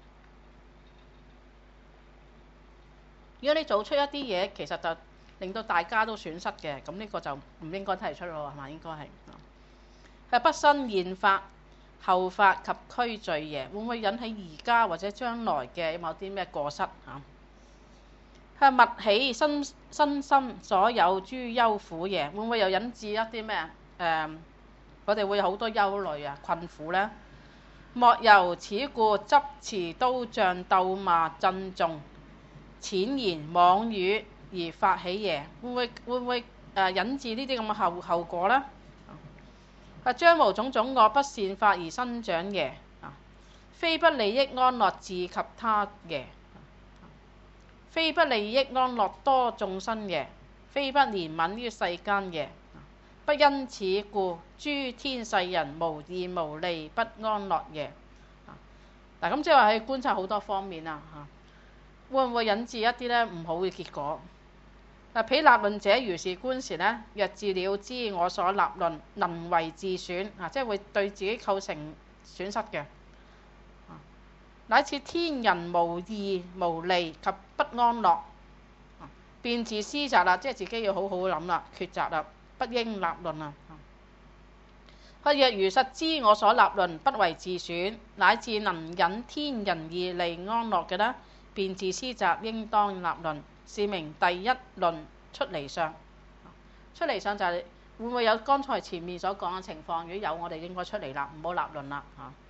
如果你做出一啲嘢，其實就令到大家都損失嘅，咁呢個就唔應該提出咯，係嘛？應該係。係不生現法、後法及俱罪耶？會唔會引起而家或者將來嘅某啲咩過失嚇？係勿起身身心所有諸憂苦耶？會唔會又引致一啲咩誒？我哋會有好多憂慮啊、困苦咧。莫由此故執持刀杖鬥罵珍重淺言妄語而發起耶？會唔會會唔會誒引致呢啲咁嘅後後果咧？啊，將無種種惡不善法而生長耶？啊，非不利益安樂自及他耶？非不利益安樂多眾生耶？非不憐憫於世間耶？不因此故，諸天世人無義無利不安樂耶？嗱，咁即係話係觀察好多方面啊，嚇，會唔會引致一啲咧唔好嘅結果？嗱，彼立論者如是觀時咧，若自了知我所立論能為自損啊，即係會對自己構成損失嘅。乃至天人無義無利及不安樂，便自思責啦，即係自己要好好諗啦，抉擇啦。不應立論啊！佢若如實知我所立論不為自損，乃至能引天人義利安樂嘅呢，便自思責應當立論，是名第一論出離相。出離相就係會唔會有剛才前面所講嘅情況？如果有，我哋應該出離啦，唔好立論啦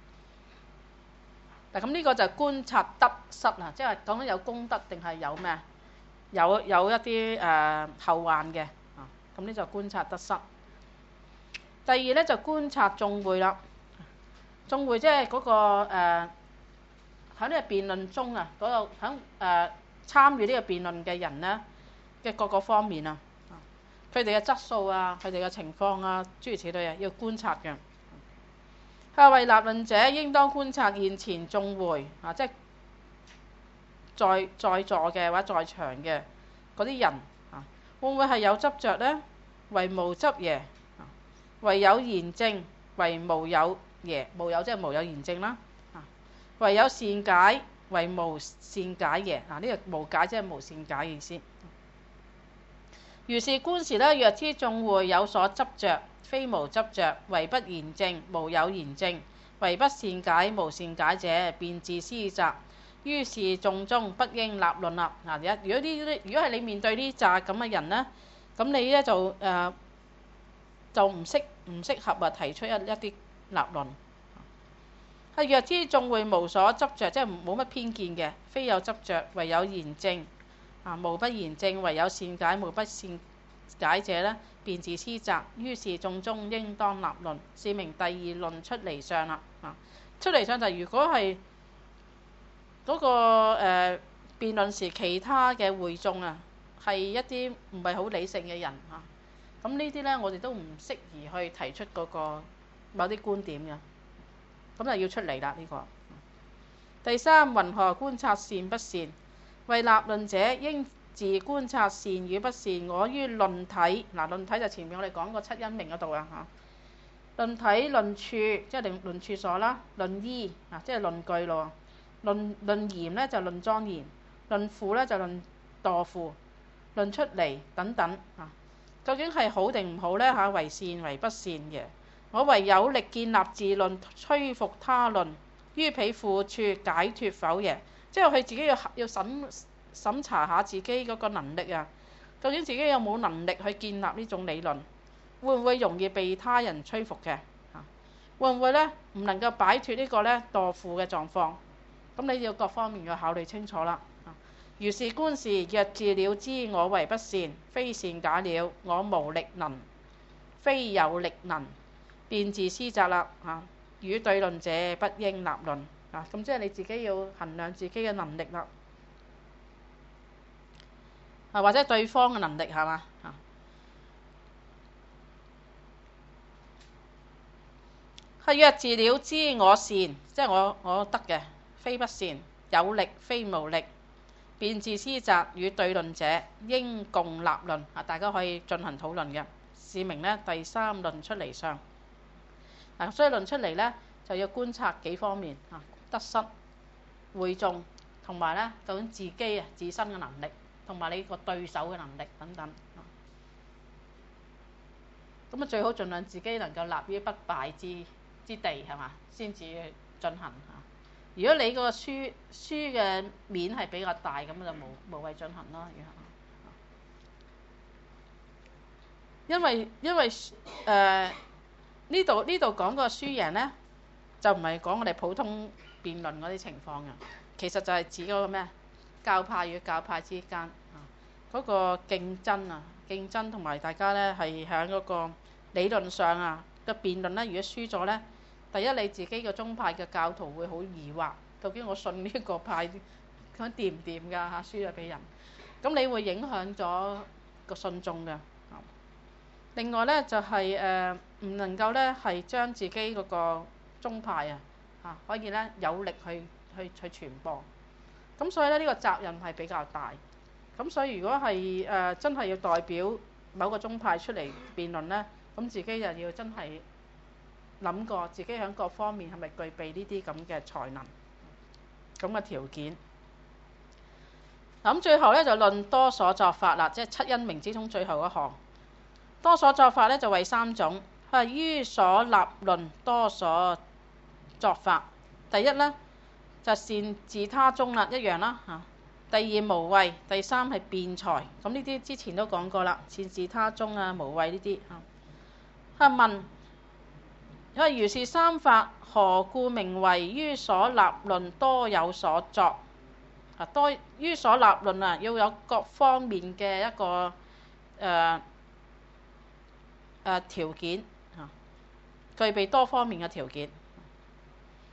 嚇。嗱，咁呢個就係觀察得失啊，即係講緊有功德定係有咩？有有一啲誒、呃、後患嘅。咁呢就觀察得失。第二咧就觀察眾會啦。眾會即係嗰個誒喺呢個辯論中啊，嗰度喺誒參與呢個辯論嘅人呢嘅各個方面啊，佢哋嘅質素啊，佢哋嘅情況啊，諸如此類啊，要觀察嘅。佢為立論者應當觀察現前眾會啊，即係在在座嘅或者在場嘅嗰啲人啊，會唔會係有執着呢？為無執耶，為有言證，為無有耶，無有即係無有言證啦。為有善解，為無善解耶。嗱，呢個無解即係無善解嘅意思。如是觀時呢，若知眾會有所執着，非無執着，為不言證，無有言證，為不善解，無善解者，便自思責。於是眾中不應立論啦。嗱，如果呢如果係你面對呢扎咁嘅人呢，咁你呢就誒、呃、就唔適唔適合啊提出一一啲立論。係若知眾會無所執着，即係冇乜偏見嘅，非有執着，唯有言證啊，無不言證，唯有善解，無不善解者呢，便自思責。於是眾中應當立論，是名第二論出離相啦。啊，出離相就係如果係嗰、那個誒、呃、辯論時，其他嘅會眾啊係一啲唔係好理性嘅人嚇，咁呢啲呢，我哋都唔適宜去提出嗰個某啲觀點嘅。咁就要出嚟啦呢個。第三，云何觀察善不善？為立論者應自觀察善與不善。我於論體，嗱論體就前面我哋講過七因明嗰度啊嚇。論體論處，即係論論處所啦。論依啊，即係論據咯。論論嚴呢就論莊嚴，論負呢就論墮負，論出離等等啊。究竟係好定唔好呢？嚇？為善為不善嘅。我為有力建立自論，摧伏他論，於彼負處解脫否耶？即係佢自己要要審審查下自己嗰個能力啊，究竟自己有冇能力去建立呢種理論？會唔會容易被他人摧伏嘅？會唔會呢？唔能夠擺脫呢個呢墮負嘅狀況？咁你要各方面要考慮清楚啦。如是觀時，若自了知我為不善，非善解了，我無力能，非有力能，便自思責啦。嚇，與對論者不應立論。啊，咁即係你自己要衡量自己嘅能力啦。啊，或者對方嘅能力係嘛？啊，係若自了知我善，即係我我得嘅，非不善，有力非無力，便自思責。與對論者應共立論。啊，大家可以進行討論嘅，是名呢第三論出離相。嗱，所以論出嚟呢，就要觀察幾方面啊，得失、會眾同埋呢究竟自己啊自身嘅能力，同埋你個對手嘅能力等等。咁啊，最好盡量自己能夠立於不敗之之地係嘛，先至進行嚇。如果你個輸輸嘅面係比較大，咁就無無謂進行咯。因為因為誒。呃呢度呢度講個輸贏呢，就唔係講我哋普通辯論嗰啲情況嘅，其實就係指嗰個咩教派與教派之間啊嗰個競爭啊，競爭同埋大家呢係喺嗰個理論上啊個辯論呢，如果輸咗呢，第一你自己個宗派嘅教徒會好疑惑，究竟我信呢個派咁掂唔掂㗎嚇？輸咗俾人，咁你會影響咗個信眾嘅。另外呢，就係誒唔能夠呢係將自己嗰個宗派啊嚇可以呢有力去去去傳播，咁所以呢，呢個責任係比較大。咁所以如果係誒、呃、真係要代表某個宗派出嚟辯論呢，咁自己就要真係諗過自己喺各方面係咪具備呢啲咁嘅才能咁嘅條件。咁最後呢，就論多所作法啦，即係七因明之中最後一項。多所作法呢，就為三種，係於所立論多所作法。第一呢，就善自他中啦，一樣啦嚇。第二無畏，第三係辯才。咁呢啲之前都講過啦，善自他中啊，無畏呢啲嚇。係問，因為如是三法，何故名為於所立論多有所作？啊，多於所立論啊，要有各方面嘅一個誒。呃誒、呃、條件嚇、啊，具備多方面嘅條件。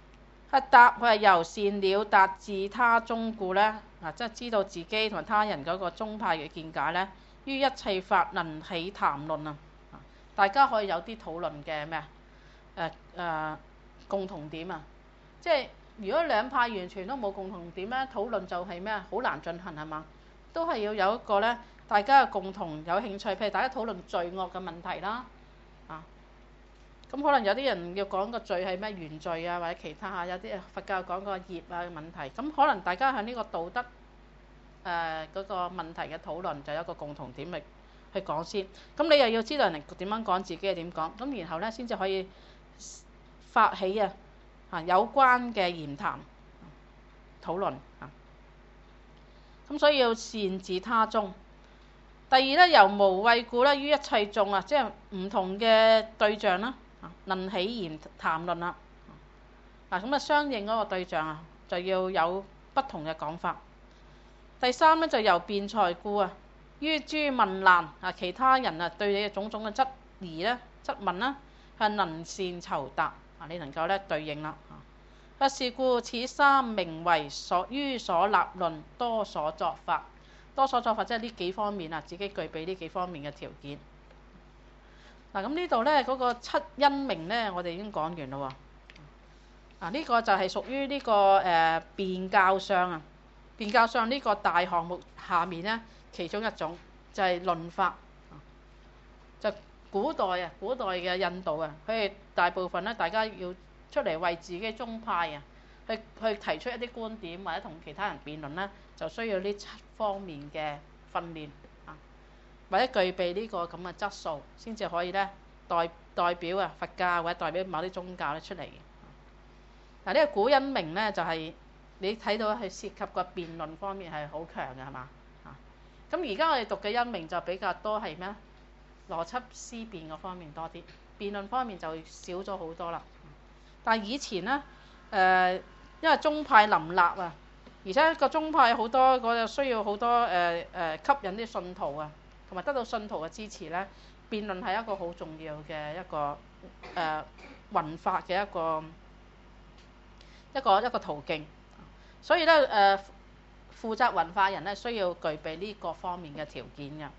係答佢係由善了達自他宗故咧，嗱即係知道自己同埋他人嗰個宗派嘅見解咧，於一切法能起談論啊！大家可以有啲討論嘅咩啊？誒誒共同點啊！即係如果兩派完全都冇共同點咧，討論就係咩啊？好難進行係嘛？都係要有一個咧，大家嘅共同有興趣，譬如大家討論罪惡嘅問題啦，啊，咁可能有啲人要講個罪係咩原罪啊，或者其他啊，有啲佛教講個業啊嘅問題，咁可能大家喺呢個道德誒嗰、呃嗰個問題嘅討論就有一個共同點嚟去講先，咁你又要知道人哋點樣講，自己係點講，咁然後咧先至可以發起啊啊有關嘅言談討論啊。咁所以要善自他宗。第二咧，由無畏故咧，於一切眾啊，即係唔同嘅對象啦，能起言談論啦。嗱咁啊，相應嗰個對象啊，就要有不同嘅講法。第三咧，就由辯才故啊，於諸問難啊，其他人啊對你嘅種種嘅質疑咧、質問啦，係能善酬答啊，你能夠咧對應啦。啊，是故此三名為所於所立論多所作法。多所作法即係呢幾方面啊，自己具備呢幾方面嘅條件。嗱咁呢度咧嗰個七因明咧，我哋已經講完啦喎。啊，呢個就係屬於呢個誒辯教相啊。辯教相呢個大項目下面咧，其中一種就係論法。就古代啊，古代嘅印度啊，佢哋大部分咧，大家要出嚟為自己宗派啊，去去提出一啲觀點或者同其他人辯論咧，就需要呢七方面嘅訓練啊，或者具備呢個咁嘅質素，先至可以咧代代表啊佛教或者代表某啲宗教咧出嚟。嗱，呢個古因明咧就係、是、你睇到係涉及個辯論方面係好強嘅係嘛啊？咁而家我哋讀嘅因明就比較多係咩？邏輯思辨嗰方面多啲，辯論方面就少咗好多啦。但係以前咧，誒、呃，因為宗派林立啊，而且個宗派好多嗰個需要好多誒誒、呃呃、吸引啲信徒啊，同埋得到信徒嘅支持咧，辯論係一個好重要嘅一個誒、呃、運法嘅一個一個一個途徑。所以咧誒、呃，負責運法人咧需要具備呢各方面嘅條件嘅。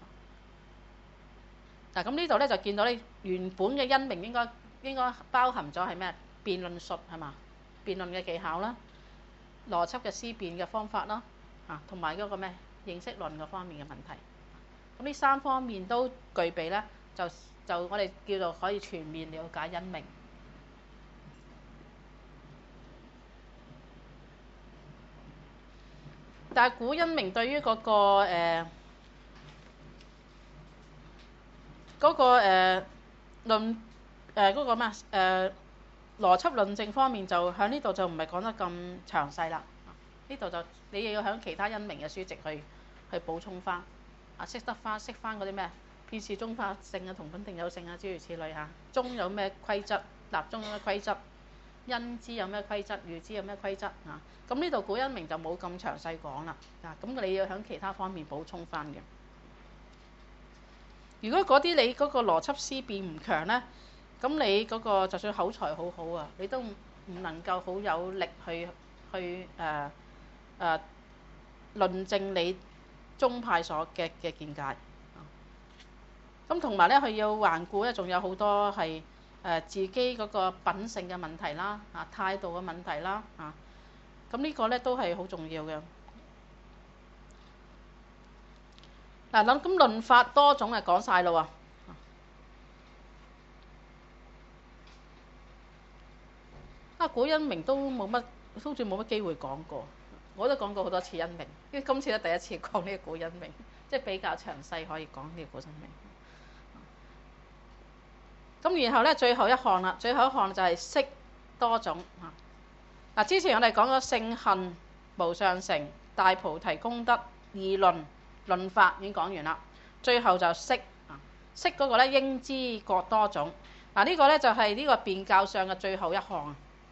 嗱，咁呢度咧就見到咧原本嘅因明應該應該包含咗係咩？辯論術係嘛？辯論嘅技巧啦，邏輯嘅思辨嘅方法啦，啊，同埋嗰個咩認識論嗰方面嘅問題。咁呢三方面都具備咧，就就我哋叫做可以全面了解因明。但係古因明對於嗰、那個誒。呃嗰、那個誒、呃、論誒嗰、呃那個咩誒、呃、邏輯論證方面就喺呢度就唔係講得咁詳細啦。呢度就你又要喺其他因明嘅書籍去去補充翻啊，識得翻識翻嗰啲咩辨識宗法性啊、同本定有性啊諸如此類嚇。宗有咩規則？立宗有咩規則？因支有咩規則？喻支有咩規則啊？咁呢度古因明就冇咁詳細講啦。啊，咁你要喺其他方面補充翻嘅。如果嗰啲你嗰個邏輯思辨唔強咧，咁你嗰個就算口才好好啊，你都唔能夠好有力去去誒誒論證你宗派所嘅嘅見解。咁同埋咧，佢要環顧咧，仲有好多係誒自己嗰個品性嘅問題啦，啊態度嘅問題啦，啊咁呢個咧都係好重要嘅。嗱，諗咁論法多種啊，講晒咯喎。啊，古因明都冇乜，好似冇乜機會講過。我都講過好多次因明，因為今次咧第一次講呢個古因明，即係比較詳細可以講呢個古因明。咁然後咧，最後一項啦，最後一項就係識多種啊。嗱，之前我哋講咗聖行、無上乘、大菩提功德、議論、論法已經講完啦，最後就識啊，識嗰個咧應知各多種。嗱，呢個咧就係呢個辯教上嘅最後一項。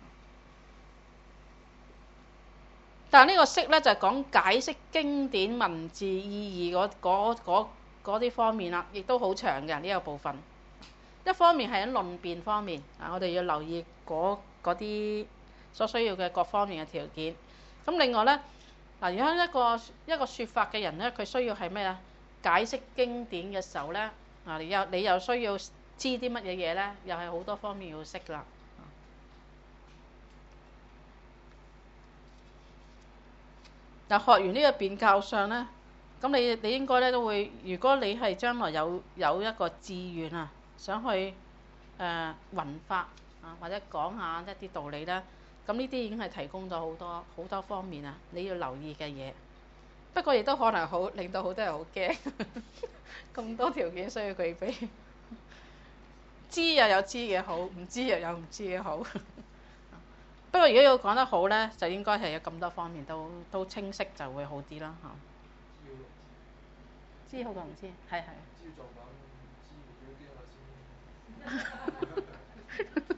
但係呢個識咧就係講解釋經典文字意義嗰嗰嗰啲方面啦，亦都好長嘅呢個部分。一方面係喺論辯方面啊，我哋要留意嗰嗰啲所需要嘅各方面嘅條件。咁另外咧，嗱，如果一個一個説法嘅人咧，佢需要係咩啊？解釋經典嘅時候咧，啊，你又你又需要知啲乜嘢嘢咧？又係好多方面要識啦。嗱，學完呢個辯教上咧，咁你你應該咧都會，如果你係將來有有一個志願啊，想去誒、呃、弘法啊，或者講下一啲道理咧，咁呢啲已經係提供咗好多好多方面啊，你要留意嘅嘢。不過亦都可能好令到好多人好驚，咁多條件需要具備，知又有知嘅好，唔知又有唔知嘅好。不過如果要講得好咧，就應該係有咁多方面都都清晰就會好啲啦嚇。知好過唔知，係係。知作品，知唔知驚啊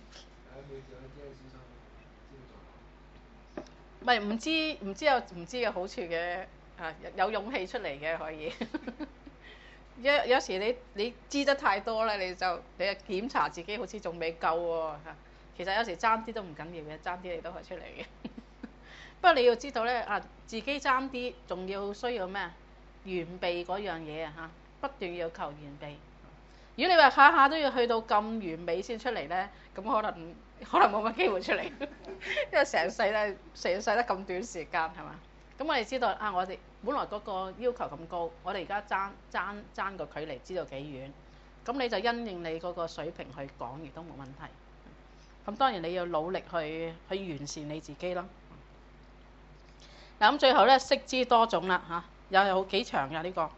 先？唔係唔知唔知有唔知嘅好處嘅啊，有勇氣出嚟嘅可以。有有時你你知得太多咧，你就你檢查自己好似仲未夠喎嚇。其實有時爭啲都唔緊要嘅，爭啲你都可以出嚟嘅。不過你要知道咧啊，自己爭啲仲要需要咩？完備嗰樣嘢啊嚇，不斷要求完備。如果你話下下都要去到咁完美先出嚟咧，咁可能可能冇乜機會出嚟，因為成世咧成世得咁短時間係嘛？咁我哋知道啊，我哋本來嗰個要求咁高，我哋而家爭爭爭個距離知道幾遠，咁你就因應你嗰個水平去講，亦都冇問題。咁當然你要努力去去完善你自己咯。嗱，咁最後咧，識之多種啦嚇，又係好幾長㗎呢個。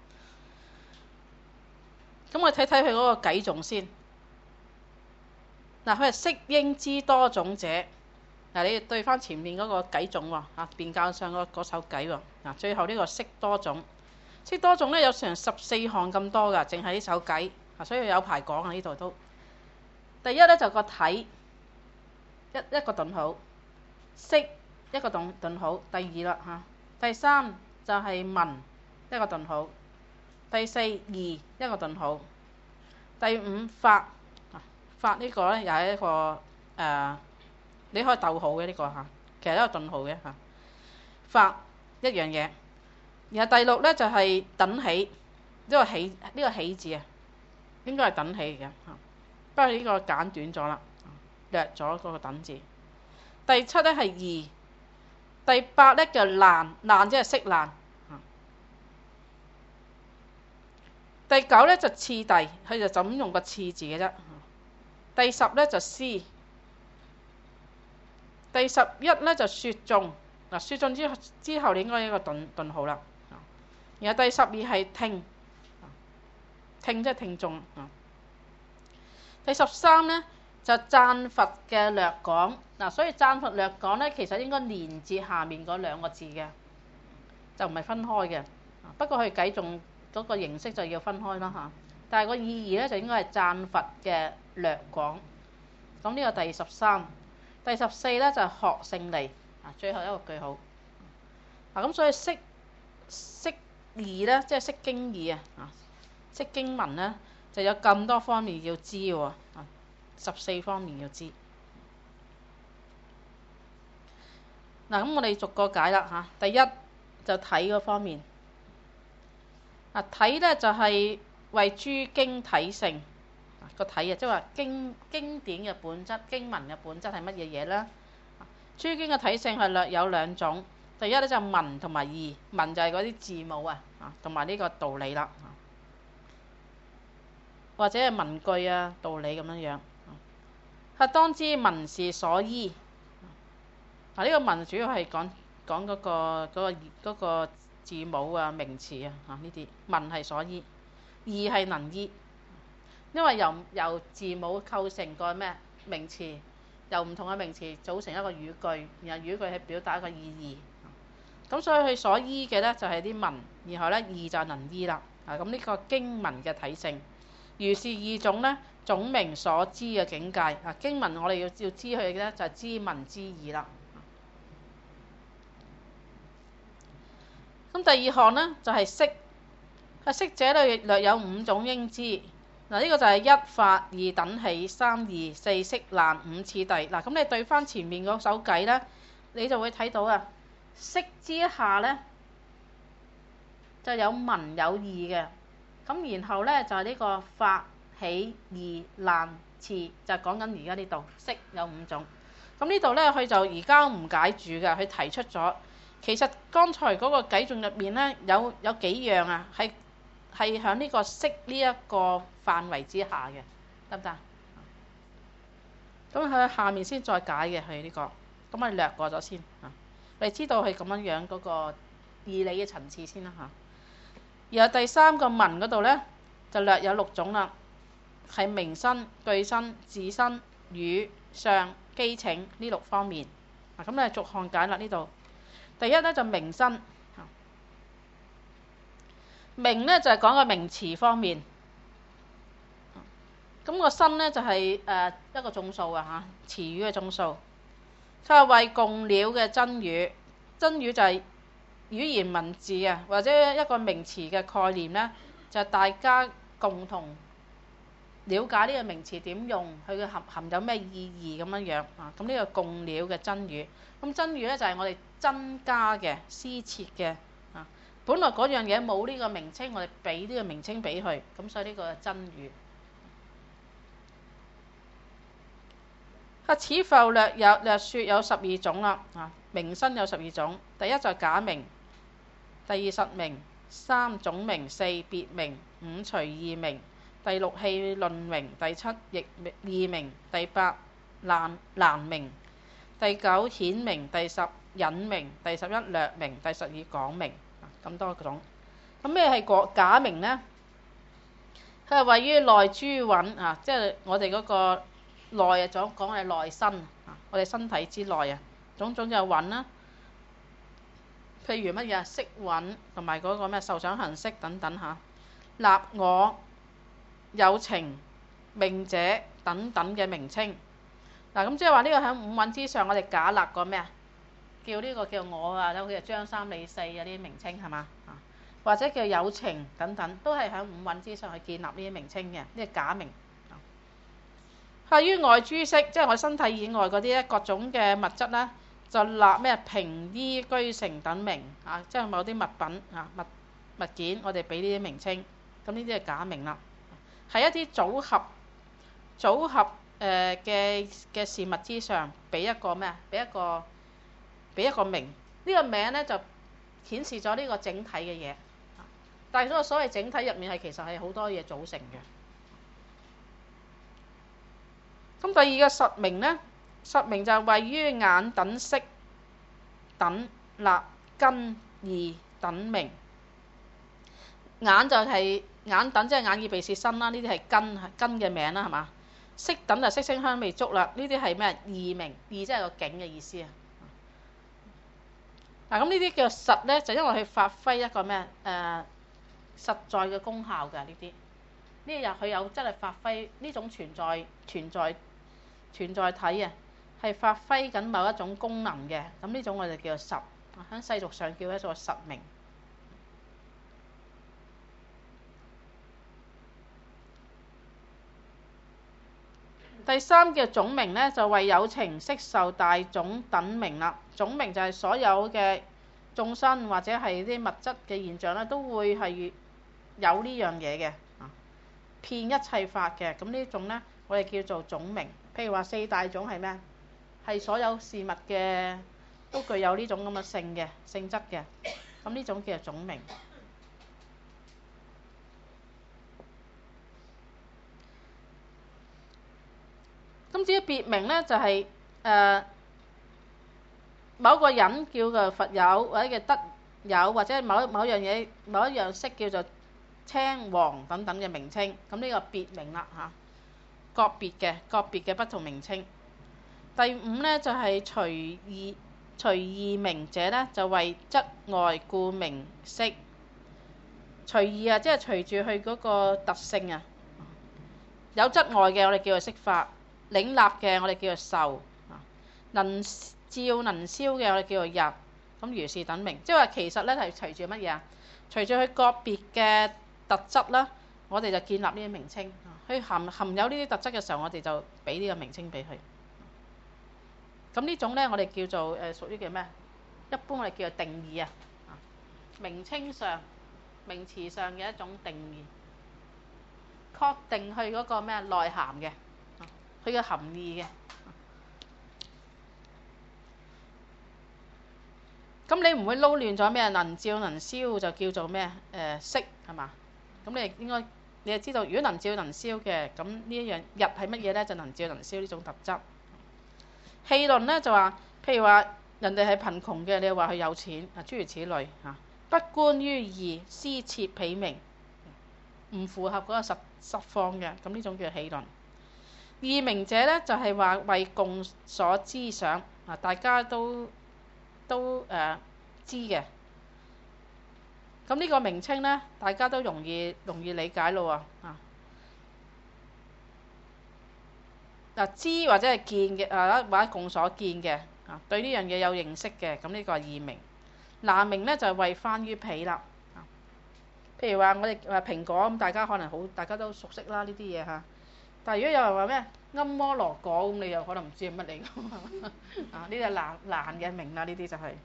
咁我睇睇佢嗰個偈頌先。嗱，佢係識應知多種者。嗱，你對翻前面嗰個偈頌喎嚇，辯教上嗰嗰首偈喎。嗱，最後呢個識多種，識多種咧有成十四項咁多㗎，淨係呢首偈啊，所以有排講啊呢度都。第一咧就個體，一一個頓號，識一個頓頓號，第二啦嚇。第三就係聞一個頓號，第四疑一個頓號，第五法，法呢個咧又係一個誒、呃，你可以逗號嘅呢個嚇，其實一個頓號嘅嚇。法一樣嘢，然後第六咧就係、是、等起，呢、這個起呢、這個起字啊，應該係等起嘅嚇，不過呢個簡短咗啦，略咗嗰個等字。第七咧係疑，第八咧就難，難即係識難。第九咧就次第，佢就就咁用個次字嘅啫。第十咧就思，第十一咧就說中。嗱，說中之後之後你應該有一個頓頓號啦。然後第十二係聽，聽即係聽眾。第十三咧就讚佛嘅略講。嗱，所以讚佛略講咧，其實應該連接下面嗰兩個字嘅，就唔係分開嘅。不過佢計中嗰個形式就要分開啦嚇。但係個意義咧就應該係讚佛嘅略講。咁呢個第十三，第十四咧就係學勝利。啊，最後一個句號。啊，咁所以識識義咧，即係識經義啊，啊，識經文咧就有咁多方面要知喎。啊，十四方面要知。嗱，咁我哋逐個解啦嚇。第一就睇嗰方面。啊，睇咧就係為諸經體性。個體啊，即係話經經典嘅本質，經文嘅本質係乜嘢嘢咧？諸經嘅體性係略有兩種。第一咧就文同埋義，文就係嗰啲字母啊，啊同埋呢個道理啦，或者係文句啊、道理咁樣樣。係當知文是所依。嗱，呢個文主要係講講嗰個嗰個嗰個字母啊、名詞啊，嚇呢啲文係所依，義係能依。因為由由字母構成個咩名詞，由唔同嘅名詞組成一個語句，然後語句係表達一個意義。咁所以佢所依嘅咧就係啲文，然後咧義就能依啦。啊，咁呢個經文嘅體性，如是二種咧，總名所知嘅境界。啊，經文我哋要要知佢嘅咧就係知文知義啦。咁第二項咧就係識，啊識者略略有五種應知。 嗱，呢個就係一法二等起，三易四色難五次第。嗱，咁你對翻前面嗰首偈咧，你就會睇到啊，色之下咧就有文有義嘅，咁然後咧就係呢個法起易難次，就係講緊而家呢度色有五種。咁呢度咧佢就而家唔解住嘅，佢提出咗，其實剛才嗰個偈頌入面咧有有幾樣啊，係係喺呢個色呢一個範圍之下嘅，得唔得？咁佢下面先再解嘅佢呢個，咁我哋略過咗先啊。你知道係咁樣樣嗰個義理嘅層次先啦嚇。然後第三個文嗰度咧就略有六種啦，係名身、具身、自身、語、相、機請呢六方面。嗱，咁你逐項解啦呢度。第一咧就名身，名咧就係講個名詞方面。咁個身咧就係誒一個眾數啊嚇，詞語嘅眾數。佢係為共了嘅真語，真語就係語言文字啊，或者一個名詞嘅概念咧，就係大家共同了解呢個名詞點用，佢嘅含含有咩意義咁樣樣啊。咁呢個共了嘅真語，咁真語咧就係我哋增加嘅、施設嘅啊。本來嗰樣嘢冇呢個名稱，我哋俾呢個名稱俾佢，咁所以呢個係真語。啊，此復略有略説有十二種啦。啊，名身有十二種。第一就係假名，第二實名，三總名，四別名，五隨意名，第六戲論名，第七譯異名，第八難難名，第九顯名，第十隱名，第十一略名，第十二講名。咁多種。咁咩係假名呢？佢係位於內諸蘊啊，即係我哋嗰個內啊，講講係內身啊，我哋身體之內啊，種種就蘊啦。譬如乜嘢色蘊同埋嗰個咩受想行識等等嚇，立我、有情、命者等等嘅名稱。嗱，咁即係話呢個喺五蘊之上，我哋假立個咩啊？叫呢個叫我啊，好似張三李四啊呢啲名稱係嘛啊？或者叫有情等等，都係喺五蘊之上去建立呢啲名稱嘅，呢個假名。係於外諸色，即係我身體以外嗰啲咧，各種嘅物質咧，就立咩平依居成等名啊，即係某啲物品啊物物件，我哋俾呢啲名稱，咁呢啲係假名啦。係一啲組合組合誒嘅嘅事物之上，俾一個咩啊？俾一個俾一個名。呢個名咧就顯示咗呢個整體嘅嘢。但係嗰個所謂整體入面係其實係好多嘢組成嘅。咁第二個實名咧，實名就係位於眼等色等立根義等名。眼就係眼等，即係眼耳鼻舌身啦，呢啲係根根嘅名啦，係嘛？色等就色聲香味觸啦，呢啲係咩？義名，義即係個境嘅意思啊。嗱，咁呢啲叫實咧，就因為佢發揮一個咩？誒、呃、實在嘅功效㗎呢啲。呢日佢有真係發揮呢種存在存在存在體啊，係發揮緊某一種功能嘅。咁呢種我哋叫做實，喺世俗上叫一個實名。第三叫總名咧，就為有情色受大種等名啦。總名就係所有嘅眾生或者係啲物質嘅現象咧，都會係有呢樣嘢嘅啊，騙一切法嘅。咁呢種咧，我哋叫做總名。譬如話四大種係咩？係所有事物嘅都具有呢種咁嘅性嘅性質嘅。咁呢種叫做總名。咁至於別名咧，就係、是、誒、呃、某個人叫做佛友，或者叫德友，或者某某樣嘢、某一樣色叫做青黃等等嘅名稱。咁呢個別名啦嚇，個別嘅個別嘅不同名稱。第五咧就係、是、隨意隨意名者咧，就為質外故名色。隨意啊，即係隨住佢嗰個特性啊，有質外嘅我哋叫做色法。領納嘅我哋叫做受，能照能消嘅我哋叫做入，咁如是等名。即係話其實咧係隨住乜嘢啊？隨住佢個別嘅特質啦，我哋就建立呢啲名稱。 佢含含有呢啲特質嘅時候，我哋就俾呢個名稱俾佢。咁呢種咧，我哋叫做誒屬於叫咩？一般我哋叫做定義啊，名稱上、名詞上嘅一種定義，確定佢嗰個咩內涵嘅，佢嘅含義嘅。咁你唔會撈亂咗咩？能照能燒就叫做咩？誒色係嘛？咁你應該你就知道，如果能照能燒嘅，咁呢一樣日係乜嘢咧？就能照能燒呢種特質。戲論咧就話，譬如話人哋係貧窮嘅，你又話佢有錢啊，諸如此類嚇。不觀於義，私設彼名，唔符合嗰個實實況嘅，咁呢種叫戲論。義名者咧就係話為共所知想啊，大家都都誒、呃、知嘅。咁呢個名稱咧，大家都容易容易理解咯喎啊！嗱，知或者係見嘅啊，或者共所見嘅啊，對呢樣嘢有認識嘅，咁呢個係義名。拿名咧就係為翻於彼啦。譬如話我哋話蘋果咁，大家可能好大家都熟悉啦呢啲嘢嚇。但係如果有人話咩庵摩羅果咁，你又可能唔知係乜嚟㗎嘛啊？呢啲係難難嘅名啦，呢啲就係、是。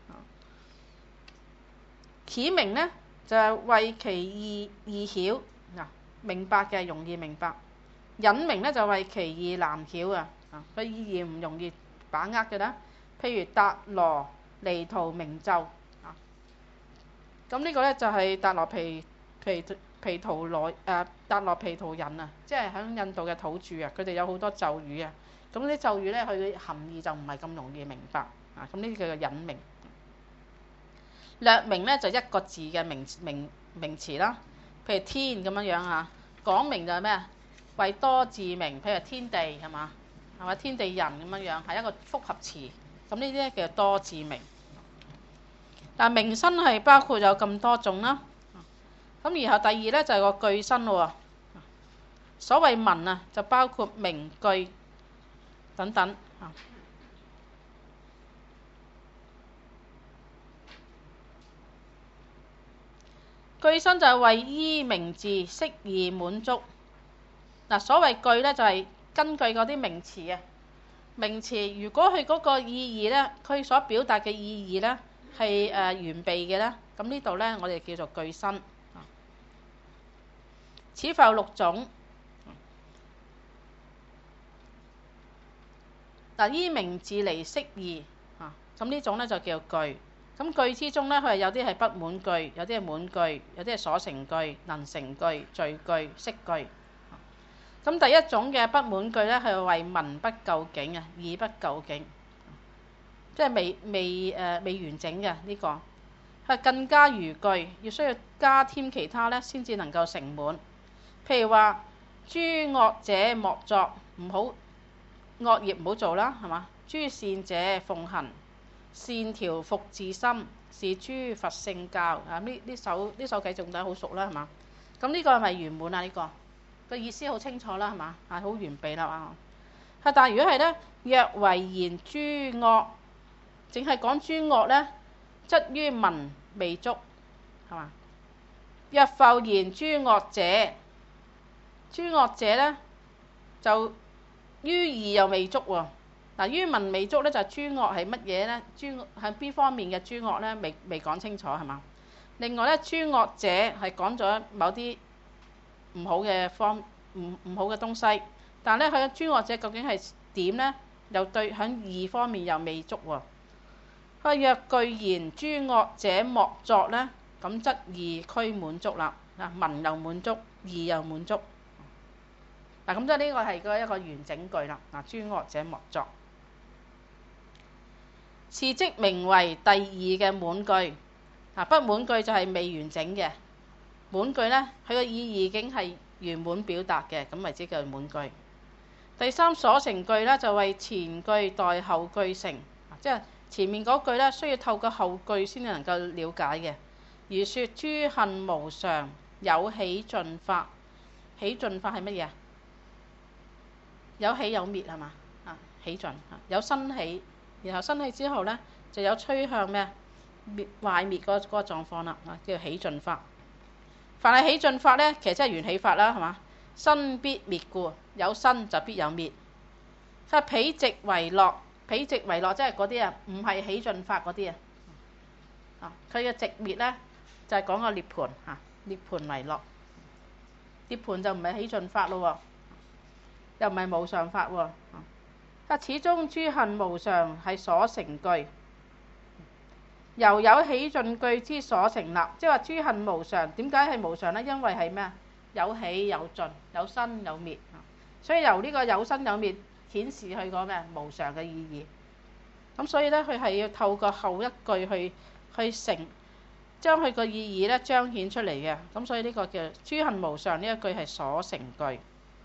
啟名咧就係、是、為其易易曉嗱，明白嘅容易明白。隱名咧就為其易難曉啊，啊個意義唔容易把握嘅啦。譬如達羅尼荼明咒啊，咁呢個咧就係達羅毗毗毗荼羅誒達羅毗荼人啊，即係喺印度嘅土著啊，佢哋有好多咒語啊。咁啲咒語咧，佢嘅含義就唔係咁容易明白啊。咁呢啲叫做隱名。略名咧就一個字嘅名名名詞啦，譬如天咁樣樣嚇。廣名就係咩啊？為多字名，譬如天地係嘛，係咪天地人咁樣樣，係一個複合詞。咁呢啲咧叫做多字名。但名身係包括有咁多種啦。咁然後第二咧就係個句身喎。所謂文啊，就包括名句等等。句身就係為依名字適宜滿足。嗱，所謂句咧就係根據嗰啲名詞啊。名詞如果佢嗰個意義咧，佢所表達嘅意義咧係誒完備嘅咧，咁呢度咧我哋叫做句身。此復有六種。嗱，依名字嚟釋義啊，咁呢種咧就叫句。咁句之中咧，佢係有啲係不滿句，有啲係滿句，有啲係所成句、能成句、序句、釋句。咁第一種嘅不滿句咧，係為文不夠境啊，義不夠境，即係未未誒、呃、未完整嘅呢個，係更加餘句，要需要加添其他咧，先至能夠成滿。譬如話諸惡者莫作，唔好惡業唔好做啦，係嘛？諸善者奉行，善調伏自心，是諸佛聖教啊！呢呢首呢首偈仲大家好熟啦，係嘛？咁呢個係咪圓滿啊？呢、這個個意思好清楚啦，係嘛？係好完備啦啊！係，但係如果係咧，若為言諸惡，淨係講諸惡咧，則於文未足，係嘛？若復言諸惡者，諸惡者咧就於義又未足喎。嗱，於文未足咧，就係諸惡係乜嘢咧？諸惡係邊方面嘅諸惡咧？未未講清楚係嘛？另外咧，諸惡者係講咗某啲唔好嘅方唔唔好嘅東西，但係咧佢嘅諸惡者究竟係點咧？又對喺義方面又未足喎。佢若具言諸惡者莫作咧，咁則義俱滿足啦。嗱，文又滿足，義又滿足。嗱，咁即係呢個係個一個完整句啦。嗱，諸惡者莫作。是即名為第二嘅滿句。嗱，不滿句就係未完整嘅，滿句咧佢嘅意義已經係圓滿表達嘅，咁為之叫滿句。第三所成句咧就為前句代後句成，即係前面嗰句咧需要透過後句先至能夠了解嘅。如説諸行無常，有起盡法。起盡法係乜嘢啊？有起有滅係嘛？啊，起盡有生起。然後生起之後咧，就有趨向咩滅壞滅嗰嗰個狀況啦，啊，叫起盡法。凡係起盡法咧，其實即係緣起法啦，係嘛？ 生必滅故，有生就必有滅。佢話否極為樂，否極為樂即係嗰啲啊，唔係起盡法嗰啲啊。啊，佢嘅寂滅咧就係講個涅槃嚇，涅槃為樂。涅槃就唔係起盡法咯，又唔係無常法喎。啊，始終諸行無常係所成具，由有起盡具之所成立。即係話諸行無常，點解係無常咧？因為係咩啊？有起有盡，有生有滅。所以由呢個有生有滅顯示佢個咩無常嘅意義。咁所以咧，佢係要透過後一句去去成，將佢個意義咧彰顯出嚟嘅。咁所以呢個叫諸行無常呢一句係所成句。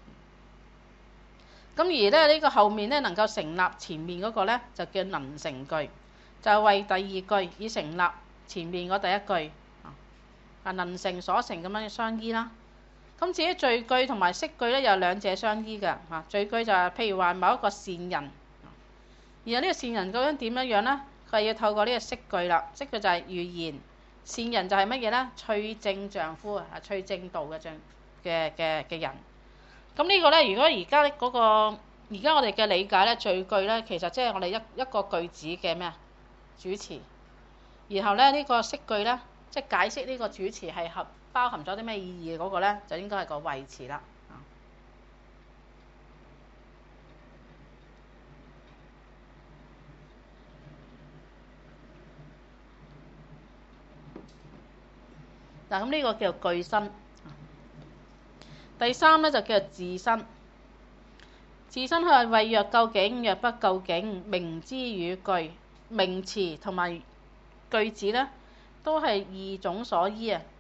咁而咧呢個後面咧能夠成立前面嗰個咧就叫能成句，就係為第二句以成立前面嗰第一句。啊，能成所成咁樣相依啦。咁至於序句同埋釋句咧，又兩者相依嘅。嚇，序句就係譬如話某一個善人，然後呢個善人究竟點樣樣咧？佢係要透過呢個釋句啦。釋句就係預言善人就係乜嘢咧？趣正丈夫啊，趣正道嘅正嘅嘅嘅人。咁呢個咧，如果而家嗰個而家我哋嘅理解咧，序句咧其實即係我哋一一個句子嘅咩啊主詞，然後咧呢個釋句咧即係解釋呢個主詞係合包含咗啲咩意義嗰個咧，就應該係個謂詞啦。嗱，咁呢個叫做句身。第三咧就叫做字身。字身佢係謂若究竟，若不究竟，名之語句，名詞同埋句子咧都係二種所依啊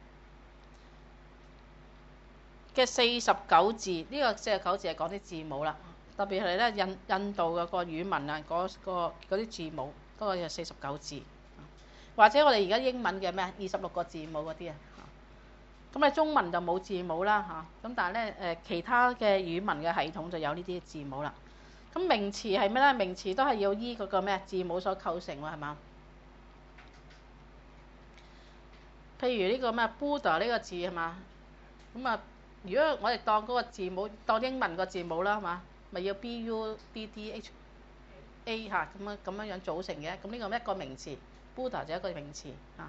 嘅四十九字。呢、這個四十九字係講啲字母啦，特別係咧印印度嘅個語文啊，嗰個嗰啲字母嗰個就四十九字，或者我哋而家英文嘅咩二十六個字母嗰啲啊。咁啊，中文就冇字母啦嚇，咁但係咧誒其他嘅語文嘅系統就有呢啲字母啦。咁名詞係咩咧？名詞都係要依嗰個咩字母所構成喎，係嘛？譬如呢個咩 Buddha 呢個字係嘛？咁啊，如果我哋當嗰個字母當英文個字母啦，係嘛？咪要 B U D D H A 嚇咁樣咁樣樣組成嘅。咁呢個一個名詞 ，Buddha 就係一個名詞嚇。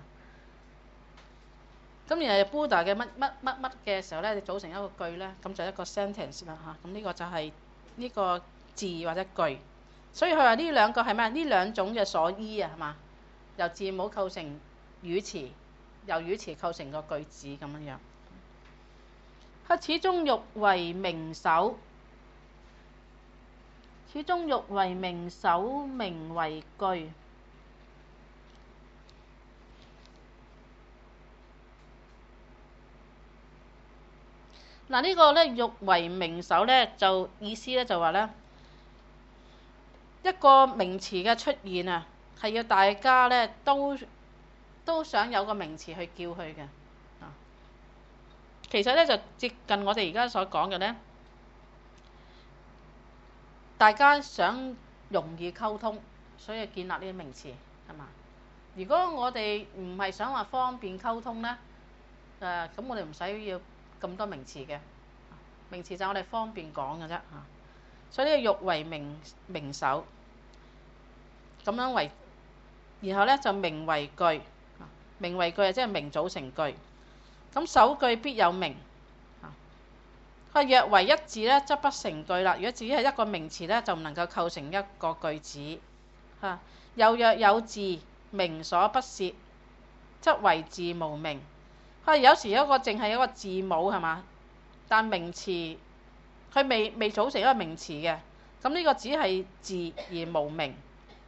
咁然後 Buddha 嘅乜乜乜乜嘅時候咧，你組成一個句咧，咁就一個 sentence 啦嚇。咁呢個就係呢個字或者句。所以佢話呢兩個係咩？呢兩種嘅所依啊，係嘛？由字母構成語詞，由語詞構成個句子咁樣樣。佢始終欲為名首，始終欲為名首，名為句。嗱，呢個咧欲為名首咧，就意思咧就話咧一個名詞嘅出現啊，係要大家咧都都想有個名詞去叫佢嘅。啊，其實咧就接近我哋而家所講嘅咧，大家想容易溝通，所以建立呢啲名詞係嘛？如果我哋唔係想話方便溝通咧，誒咁我哋唔使要咁多名詞嘅，名詞就係我哋方便講嘅啫嚇。所以呢個欲為名名首，咁樣為，然後咧就名為句，名為句即係名組成句。咁首句必有名，佢若為一字咧，則不成句啦。如果只係一個名詞咧，就唔能夠構成一個句子嚇。又若有字，名所不涉，則為字無名。佢有時有一個淨係一個字母係嘛，但名詞佢未未組成一個名詞嘅，咁呢個只係字而無名。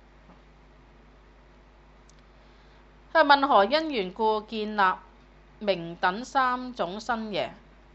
佢問何因緣故建立名等三種身耶？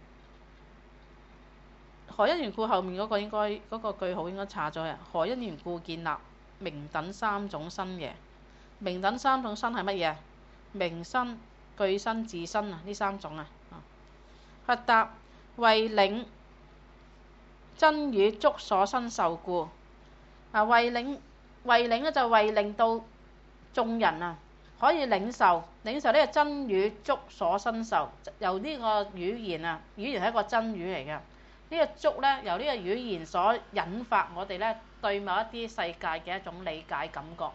何因緣故後面嗰個應該嗰、嗰個句號應該查咗嘅。何因緣故建立名等三種身耶？名等三種身係乜嘢？名身、句身、字身啊，呢三種啊。佢答為領真語觸所生受故。啊，為領為領咧就為令到眾人啊可以領受領受呢個真語觸所生受，由呢個語言啊，語言係一個真語嚟嘅。呢個觸咧，由呢個語言所引發我哋咧對某一啲世界嘅一種理解感覺。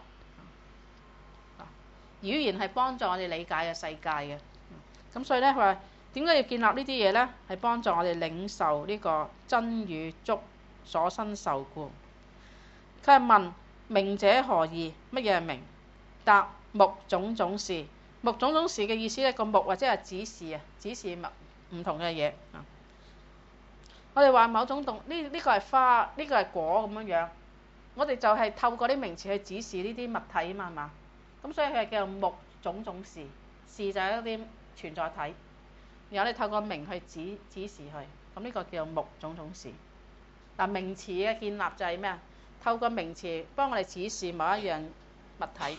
語言係幫助我哋理解嘅世界嘅。咁所以咧，佢話點解要建立呢啲嘢咧？係幫助我哋領受呢個真語觸所生受故。佢係問明者何意？乜嘢係明？答目種種事。目種種事嘅意思咧，個目或者係指示啊，指示物唔同嘅嘢啊。我哋話某種動呢呢個係花，呢個係果咁樣樣。我哋就係透過啲名詞去指示呢啲物體啊嘛，係嘛？咁所以佢係叫做目種種事，事就係一啲存在體。然後你透過名去指指示佢，咁呢個叫做目種種事。嗱，名詞嘅建立就係咩啊？透過名詞幫我哋指示某一樣物體，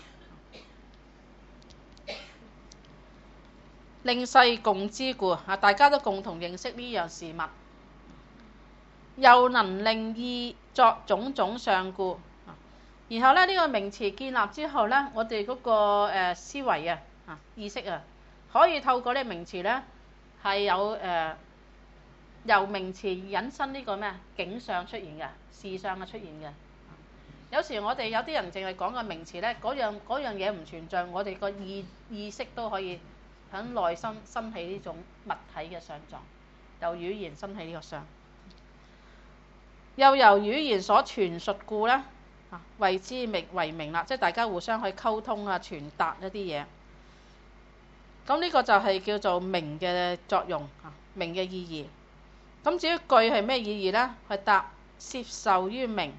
令世共知故啊！大家都共同認識呢樣事物，又能令意作種種相故。然後咧，呢個名詞建立之後咧，我哋嗰個誒思維啊、啊意識啊，可以透過呢個名詞咧，係有誒由名詞引申呢個咩景象出現嘅，事相嘅出現嘅。有時我哋有啲人淨係講個名詞咧，嗰樣嗰樣嘢唔存在，我哋個意意識都可以喺內心生起呢種物體嘅相狀，由語言生起呢個相，又由語言所傳述故咧。啊，謂之名為名啦，即係大家互相去溝通啊，傳達一啲嘢。咁呢個就係叫做名嘅作用啊，名嘅意義。咁至於句係咩意義咧？係答攝受於名。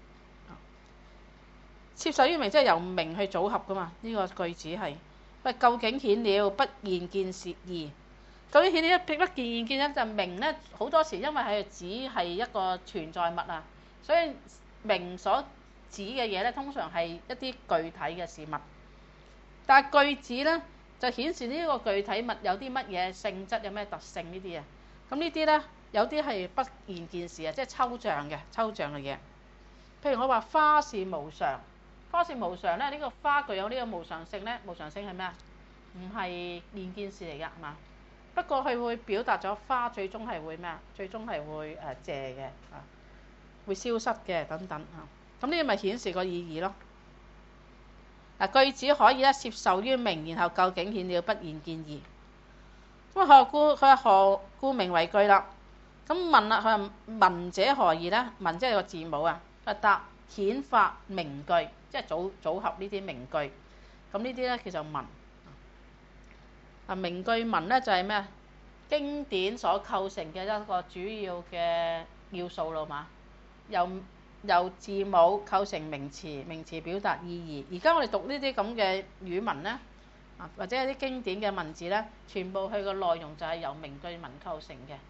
攝受於名即係由名去組合噶嘛？呢、這個句子係喂，究竟顯了不現見是義。究竟顯了不現見咧，就名咧好多時因為係只係一個存在物啊，所以名所指嘅嘢咧，通常係一啲具體嘅事物，但係句子咧就顯示呢個具體物有啲乜嘢性質，有咩特性呢啲啊。咁呢啲咧有啲係不現見事啊，即係抽象嘅抽象嘅嘢。譬如我話花是無常，花是無常咧，呢個花具有呢個無常性咧，無常性係咩啊？唔係現見事嚟㗎，係嘛？不過佢會表達咗花最終係會咩啊？最終係會誒謝嘅啊，會消失嘅等等啊。咁呢個咪顯示個意義咯。嗱，句子可以咧攝受於名，然後究竟顯了不現見義。咁何故佢話何故名為句啦？咁問啦，佢話文者何意咧？文即係個字母啊。佢答顯發名句，即係組組合呢啲名句。咁呢啲咧叫做文。啊，名句文咧就係咩啊？經典所構成嘅一個主要嘅要素咯嘛。由由字母構成名詞，名詞表達意義。而家我哋讀呢啲咁嘅語文咧，啊或者係啲經典嘅文字咧，全部佢個內容就係由名句文構成嘅。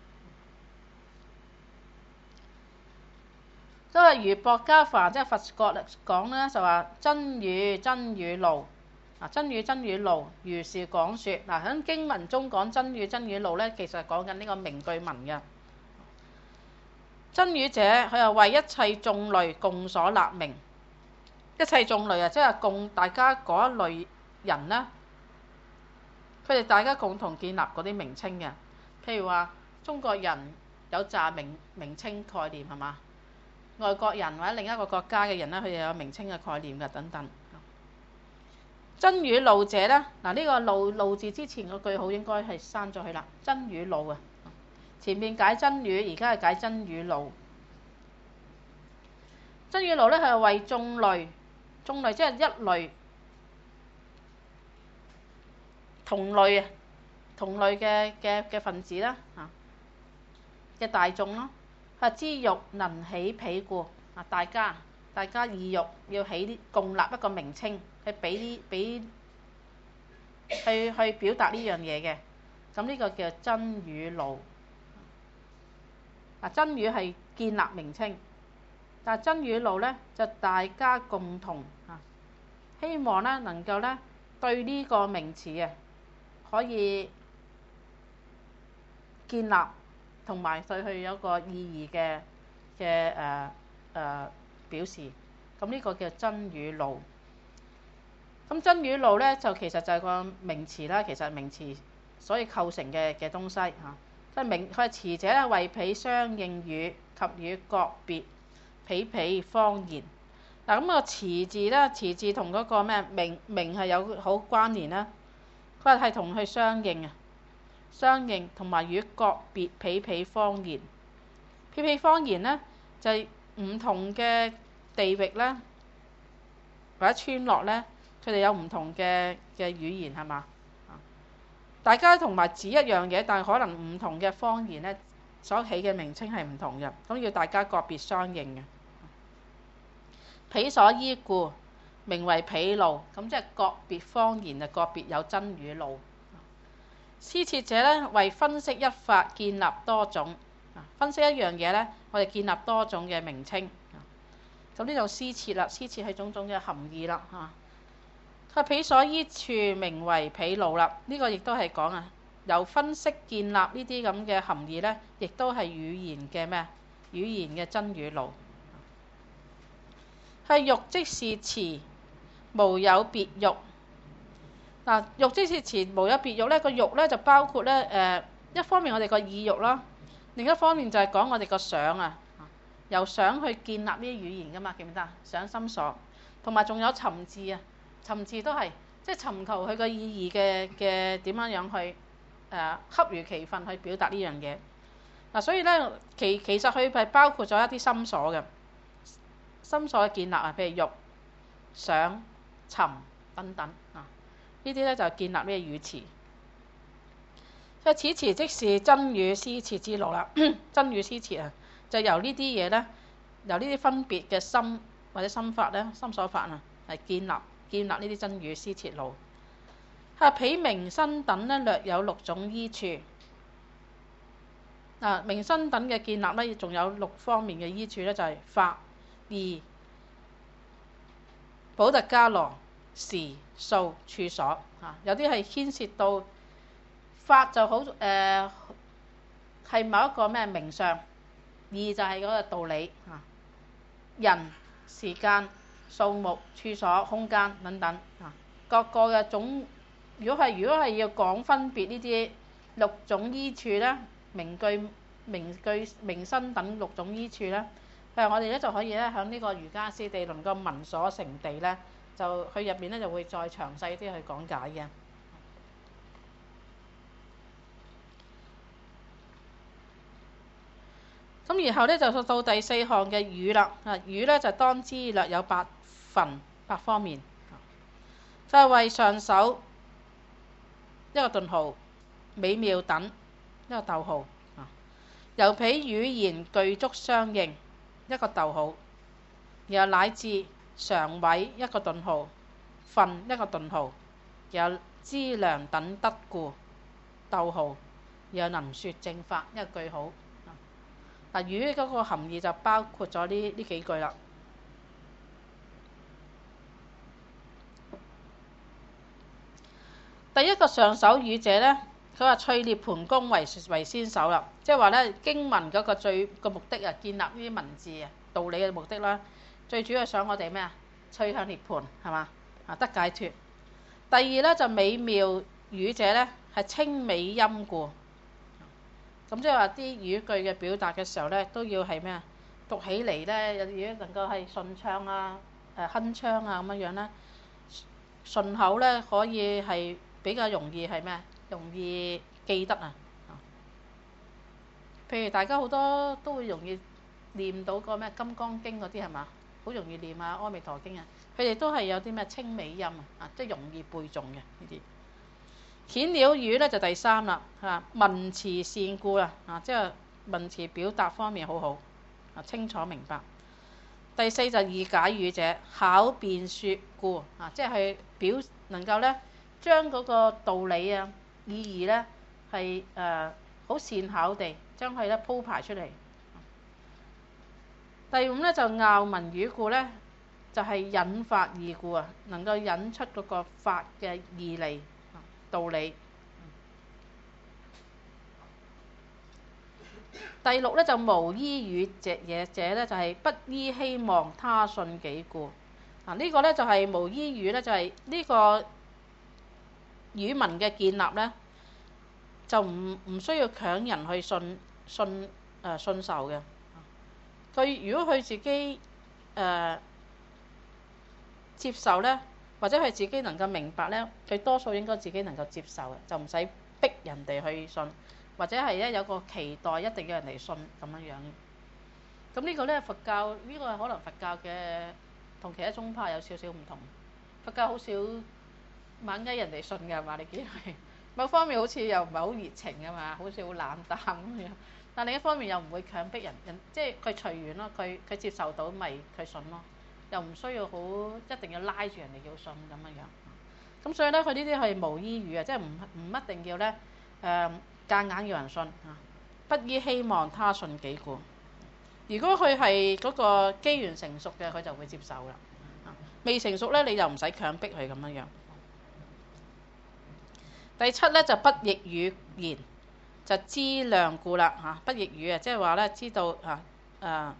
都係如薄伽梵即係佛國講咧，就話真語真語路啊，真語真語路如是講説嗱。喺經文中講真語真語路咧，其實係講緊呢個名句文嘅。真語者，佢係為一切眾類共所立名。一切眾類啊，即係共大家嗰一類人啦。佢哋大家共同建立嗰啲名稱嘅。譬如話中國人有紮名名稱概念係嘛？外國人或者另一個國家嘅人咧，佢哋有名稱嘅概念嘅等等。真語路者咧，嗱、這、呢個路路字之前個句號應該係刪咗佢啦。真語路啊。前面解真語，而家係解真語路。真語路咧係為眾類，眾類即係一類同類啊，同類嘅嘅嘅分子啦嚇嘅大眾咯。佢知欲能起彼故啊，大家大家意欲要起啲共立一個名稱，去俾啲俾去去表達呢樣嘢嘅。咁呢個叫真語路。嗱，真語係建立名稱，但係真語路咧就大家共同啊，希望咧能夠咧對呢個名詞啊可以建立，同埋對佢有個意義嘅嘅誒誒表示。咁呢個叫真語路。 咁真與怒咧就其實就係個名詞啦，其實係名詞所以構成嘅嘅東西嚇。佢係名佢係詞者咧為彼相應語及語各別彼彼方言。嗱咁個詞字咧，詞字同嗰個咩名名係有好關聯啦。佢係同佢相應啊，相應同埋語各別彼彼方言。彼彼方言咧就係、是、唔同嘅地域咧，或者村落咧，佢哋有唔同嘅嘅語言係嘛？大家同埋指一樣嘢，但係可能唔同嘅方言咧，所起嘅名稱係唔同嘅，咁要大家個別相應嘅。彼所依故，名為彼路，咁即係個別方言就個別有真與路。施設者咧為分析一法建立多種，分析一樣嘢咧，我哋建立多種嘅名稱。咁呢種施設啦，施設係種種嘅含義啦嚇。佢彼所依處名為彼路啦，呢、這個亦都係講啊，由分析建立呢啲咁嘅含義咧，亦都係語言嘅咩？語言嘅真與路。係欲即是詞，無有別欲。嗱，欲即是詞，無有別欲咧。個欲咧就包括咧誒、呃，一方面我哋個意欲啦，另一方面就係講我哋個想啊，由想去建立呢啲語言噶嘛，記唔記得？想心所，同埋仲有尋字啊，尋字都係即係尋求佢個意義嘅嘅點樣樣去誒、呃，恰如其分去表達呢樣嘢。嗱，所以咧其其實佢係包括咗一啲心所嘅。心所嘅建立啊，譬如欲、想、尋等等啊，呢啲咧就建立呢個語詞。所以此詞即是真語施設之路啦。真語施設啊，就由呢啲嘢咧，由呢啲分別嘅心或者心法咧，心所法啊，係建立建立呢啲真語施設路。係彼名身等咧，略有六種依處。嗱，名身等嘅建立咧，仲有六方面嘅依處咧，就係、是、法、義、補特伽羅、時、數、處所嚇，有啲係牽涉到法就好誒，係、呃、某一個咩名相；義就係嗰個道理嚇，人、時間、數目、處所、空間等等嚇，各個嘅總。如果係如果係要講分別呢啲六種依處咧，名句、名句、名身等六種依處咧。譬如我哋咧就可以咧喺呢個瑜伽師地論個文所成地咧，就佢入面咧就會再詳細啲去講解嘅。咁然後咧就到第四項嘅語啦。啊，語咧就當知略有八分八方面，就係、是、為上首一個頓號，美妙等一個逗號啊，由彼語言具足相應一個逗號，然後乃至常委一個頓號，分一個頓號，然後資糧等得故逗號，然後能說正法一個句號。嗱，語嗰個含義就包括咗呢呢幾句啦。第一個上首語者咧，佢話趣涅槃功為為先首啦，即係話咧經文嗰個最個目的啊，建立呢啲文字啊道理嘅目的啦，最主要係想我哋咩啊？趣向涅槃係嘛啊，得解脫。第二咧就美妙語者咧係清美音故，咁即係話啲語句嘅表達嘅時候咧都要係咩啊？讀起嚟咧有啲能夠係順暢啊、誒鏗鏘啊咁樣樣啦，順口咧可以係比較容易係咩？容易記得啊！譬如大家好多都會容易念到個咩《金剛經》嗰啲係嘛？好容易念啊，《阿彌陀經》啊，佢哋都係有啲咩清美音啊，啊即係容易背誦嘅呢啲。顯了語咧就第三啦，嚇文辭善故啦，啊即係文辭表達方面好好，啊清楚明白。第四就義解語者，巧辯説故，啊即係佢表能夠咧將嗰個道理啊意義咧係誒好善巧地將佢咧鋪排出嚟。第五咧就拗文語故咧，就係、是、引發義故啊，能夠引出嗰個法嘅義理道理。第六咧就無依語者嘢者咧，就係、是、不依希望他信己故。 啊，呢、這個咧就係無依語咧，就係、是、呢個語文嘅建立咧，就唔唔需要強人去信信誒、呃、信受嘅。佢如果佢自己誒、呃、接受咧，或者佢自己能夠明白咧，佢多數應該自己能夠接受嘅，就唔使逼人哋去信，或者係咧有個期待一定要人哋信咁樣樣。咁呢個咧佛教呢、這個可能佛教嘅同其他宗派有少少唔同。佛教好少猛嗌人哋信嘅嘛，你見係某方面好似又唔係好熱情嘅嘛，好似好冷淡咁樣。但另一方面又唔會強迫人，人即係佢隨緣咯，佢佢接受到咪佢信咯，又唔需要好一定要拉住人哋要信咁樣樣。咁所以咧，佢呢啲係無依語啊，即係唔唔一定要咧誒夾硬要人信啊，不依希望他信己故。如果佢係嗰個機緣成熟嘅，佢就會接受啦。未成熟咧，你就唔使強迫佢咁樣樣。第七咧就不逆語言，就知量故啦嚇。不逆語啊，即係話咧知道啊誒，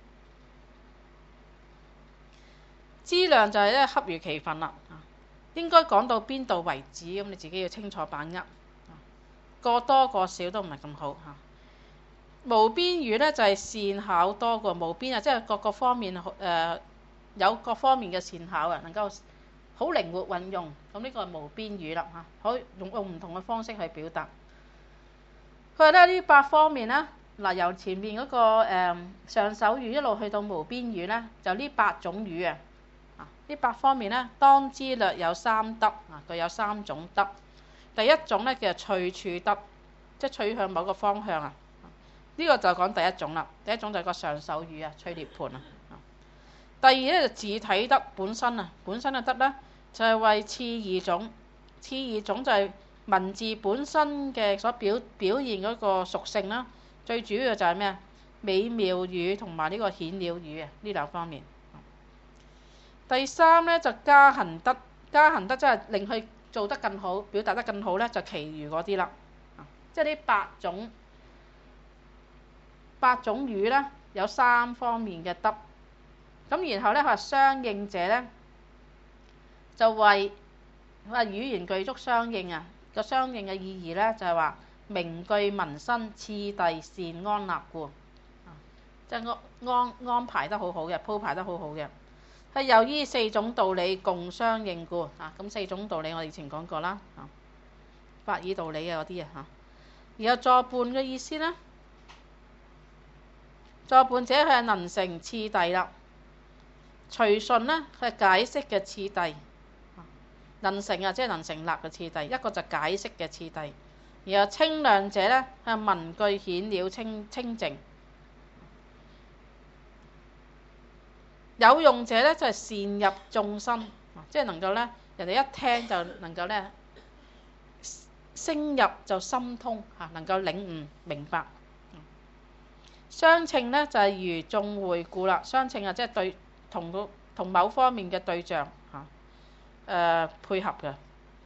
知量就係咧恰如其分啦。應該講到邊度為止，咁你自己要清楚把握。過多過少都唔係咁好嚇。無邊語咧就係善巧多過無邊啊，即係各個方面誒、呃、有各方面嘅善巧啊，能夠好靈活運用。咁呢個係無邊語啦嚇，可以用用唔同嘅方式去表達。佢話咧呢八方面咧，嗱由前面嗰、那個、呃、上手語一路去到無邊語咧，就呢八種語啊。呢八方面咧，當知略有三德啊，佢有三種德。第一種咧叫做趣處德，即係取向某個方向啊。呢、這個就講第一種啦。第一種就係個上手語啊，趣涅槃啊。第二咧就自體德本身啊，本身嘅德咧就係、是、為次二種。次二種就係文字本身嘅所表表現嗰個屬性啦。最主要就係咩啊？美妙語同埋呢個顯了語啊，呢兩方面。第三咧就加行德，加行德即係令佢做得更好，表達得更好咧，就其餘嗰啲啦。即係呢八種八種語咧，有三方面嘅德。咁然後咧佢話相應者咧，就為佢話語言具足相應啊。個相應嘅意義咧就係話名句文身次第善安立故，即係安安安排得好好嘅，鋪排得好好嘅。係由於四種道理共相應故啊，咁四種道理我以前講過啦，啊，法爾道理嘅嗰啲啊嚇。然後助伴嘅意思咧，助伴者佢係能成次第啦，隨順咧佢係解釋嘅次第，能成啊即係能成立嘅次第，一個就解釋嘅次第。然後清亮者咧係文句顯了清清淨。有用者咧就係、是、善入眾心，即係能夠咧人哋一聽就能夠咧升入就心通嚇，能夠領悟明白。相稱咧就係、是、如眾會故啦，相稱啊即係對同個同某方面嘅對象嚇誒、呃、配合嘅。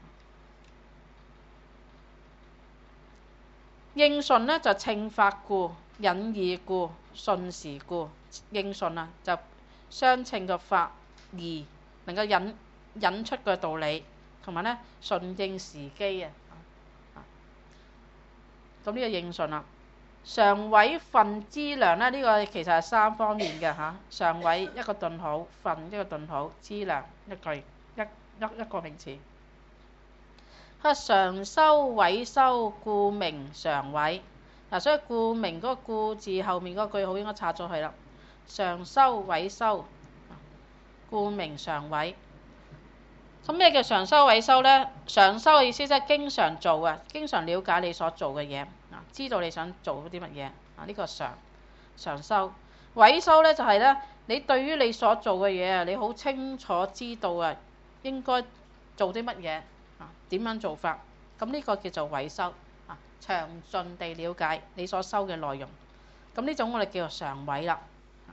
應順咧就稱法故、引義故、順時故。應順啊就相稱個法義，能夠引引出個道理，同埋咧順應時機啊。咁呢個應順啦。常委分知量咧，呢、這個其實係三方面嘅嚇。常委一個頓號，分一個頓號，知量一句一一一個名詞。佢常修委修，故名常委。嗱，所以故名嗰個故字後面嗰句號應該拆咗佢啦。常修委修，故名常委。咁咩叫常修委修呢？常修嘅意思即係經常做啊，經常了解你所做嘅嘢啊，知道你想做啲乜嘢啊。呢個常常修。委修呢就係呢，你對於你所做嘅嘢啊，你好清楚知道啊，應該做啲乜嘢啊，點樣做法。咁呢個叫做委修啊，詳盡地了解你所修嘅內容。咁呢種我哋叫做常委啦。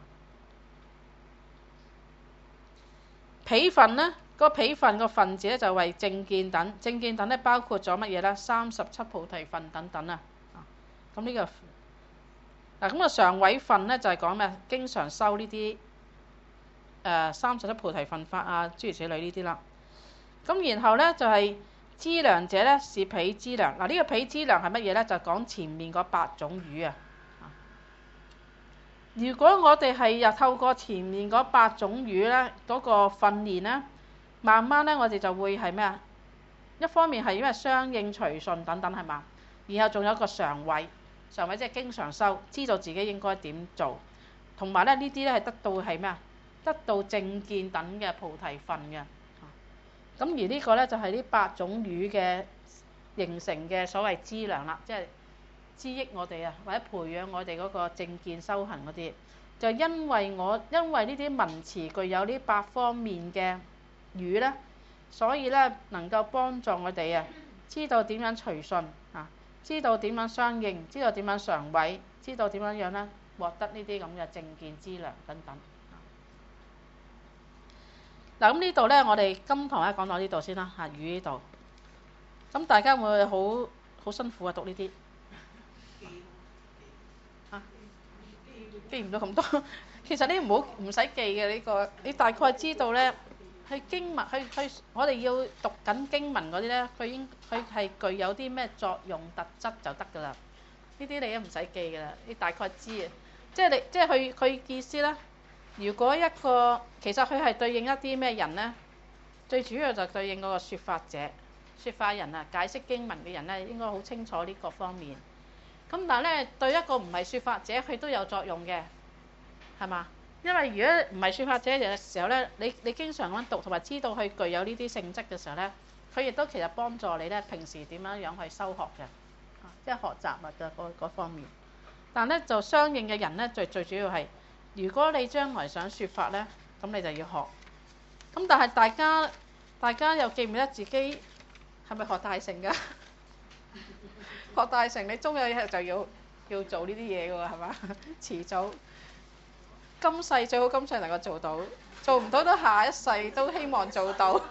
彼分呢，嗰、那個彼分個分字咧就為正見等，正見等咧包括咗乜嘢咧？三十七菩提分等等啊。咁呢、這個嗱咁啊常委分咧就係講咩？經常修呢啲誒誒三十一菩提分法啊，諸如此類呢啲啦。咁然後咧就係、是、資糧者咧是彼資糧。嗱、這、呢個彼資糧係乜嘢咧？就講前面嗰八種魚啊。如果我哋係又透過前面嗰八種魚咧嗰、那個訓練咧，慢慢咧我哋就會係咩啊？一方面係因為相應隨順等等係嘛，然後仲有一個常慧，常慧即係經常修，知道自己應該點做，同埋咧呢啲咧係得到係咩啊？得到正見等嘅菩提分嘅。咁而呢個咧就係呢八種魚嘅形成嘅所謂資糧啦，即係滋益我哋啊，或者培養我哋嗰個正見修行嗰啲。就因為我因為呢啲文詞具有呢八方面嘅魚咧，所以咧能夠幫助我哋啊，知道點樣隨順啊，知道點樣相應，知道點樣常慧，知道點樣樣咧獲得呢啲咁嘅正見資糧等等。嗱，咁呢度咧，我哋今堂咧講到呢度先啦，嚇魚呢度。咁大家會唔會好好辛苦啊？讀呢啲嚇，記唔到咁多。其實你唔好唔使記嘅呢個，你大概知道咧，去經文去去，我哋要讀緊經文嗰啲咧，佢應佢係具有啲咩作用特質就得㗎啦。呢啲你都唔使記㗎啦，你大概知啊。即係你即係佢佢意思咧。如果一個其實佢係對應一啲咩人呢？最主要就對應嗰個説法者、説法人啊，解釋經文嘅人呢，應該好清楚呢個方面。咁但係咧，對一個唔係説法者，佢都有作用嘅，係嘛？因為如果唔係説法者嘅時候咧，你你經常咁讀同埋知道佢具有呢啲性質嘅時候咧，佢亦都其實幫助你咧平時點樣樣去修學嘅，即係學習物嘅嗰嗰方面。但係咧就相應嘅人咧，最最主要係。如果你將來想説法咧，咁你就要學。咁但係大家，大家又記唔記得自己係咪學大乘㗎？學大乘你終有一日就要要做呢啲嘢㗎喎，係嘛？遲早，今世最好今世能夠做到，做唔到都下一世都希望做到。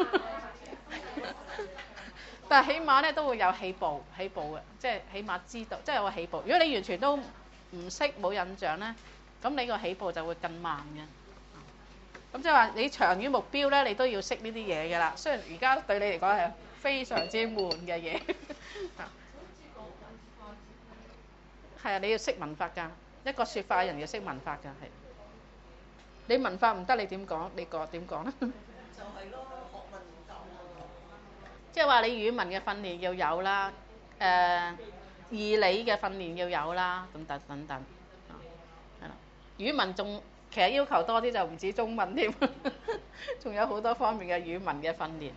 但係起碼咧都會有起步，起步嘅，即係起碼知道，即係有個起步。如果你完全都唔識冇印象咧，咁你個起步就會更慢嘅。咁即係話你長遠目標咧，你都要識呢啲嘢㗎啦。雖然而家對你嚟講係非常之悶嘅嘢。係啊，你要識文法㗎。一個説法嘅人要識文法㗎，係。你文法唔得，你點講？你講點講咧？就係咯，學問唔夠。即係話你語文嘅訓練要有啦，誒義理嘅訓練要有啦，等等等等。語文仲其實要求多啲，就唔止中文添，仲有好多方面嘅語文嘅訓練。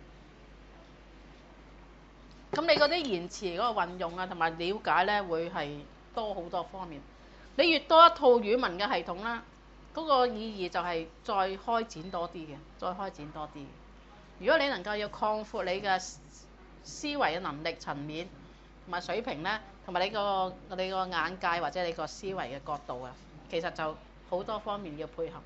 咁你嗰啲言辭嗰個運用啊，同埋了解咧，會係多好多方面。你越多一套語文嘅系統啦，嗰個意義就係再開展多啲嘅，再開展多啲。如果你能夠要擴闊你嘅思維嘅能力層面同埋水平咧，同埋你個你個眼界或者你個思維嘅角度啊。其實就好多方面要配合，誒、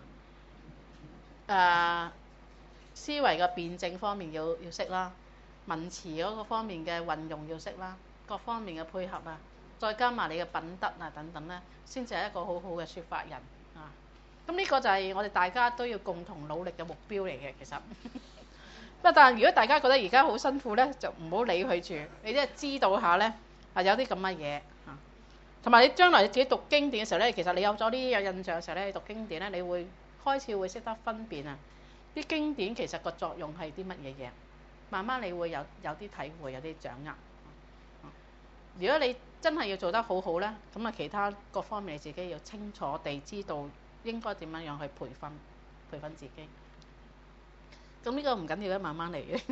呃、思維嘅辯證方面要要識啦，文詞嗰個方面嘅運用要識啦，各方面嘅配合啊，再加埋你嘅品德啊等等咧，先至係一個好好嘅説法人啊。咁呢個就係我哋大家都要共同努力嘅目標嚟嘅，其實。不過但係如果大家覺得而家好辛苦咧，就唔好理佢住，你即係知道下咧，係有啲咁嘅嘢。同埋你將來你自己讀經典嘅時候咧，其實你有咗呢啲印象嘅時候咧，你讀經典咧，你會開始會識得分辨啊！啲經典其實個作用係啲乜嘢嘢，慢慢你會有有啲體會，有啲掌握。如果你真係要做得好好咧，咁啊其他各方面你自己要清楚地知道應該點樣樣去培訓，培訓自己。咁呢個唔緊要嘅，慢慢嚟嘅。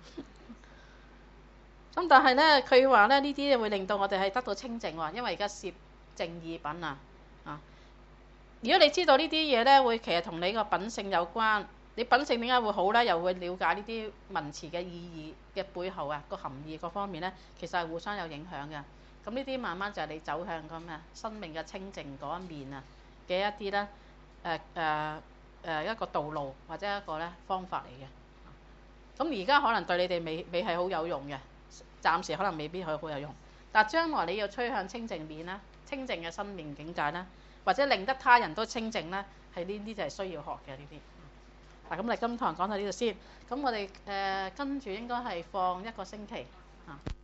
咁但係咧，佢話咧呢啲會令到我哋係得到清淨喎，因為而家攝正義品啊，啊！如果你知道呢啲嘢咧，會其實同你個品性有關。你品性點解會好咧？又會了解呢啲文詞嘅意義嘅背後啊，個含義各方面咧，其實係互相有影響嘅。咁呢啲慢慢就係你走向咁啊生命嘅清淨嗰一面啊嘅一啲咧誒誒誒一個道路或者一個咧方法嚟嘅。咁而家可能對你哋未未係好有用嘅。暫時可能未必可以好有用，但係將來你要趨向清淨面啦，清淨嘅生命境界啦，或者令得他人都清淨啦， 係呢啲就係需要學嘅呢啲。嗱，咁我哋今堂講到呢度先，咁我哋誒跟住應該係放一個星期啊。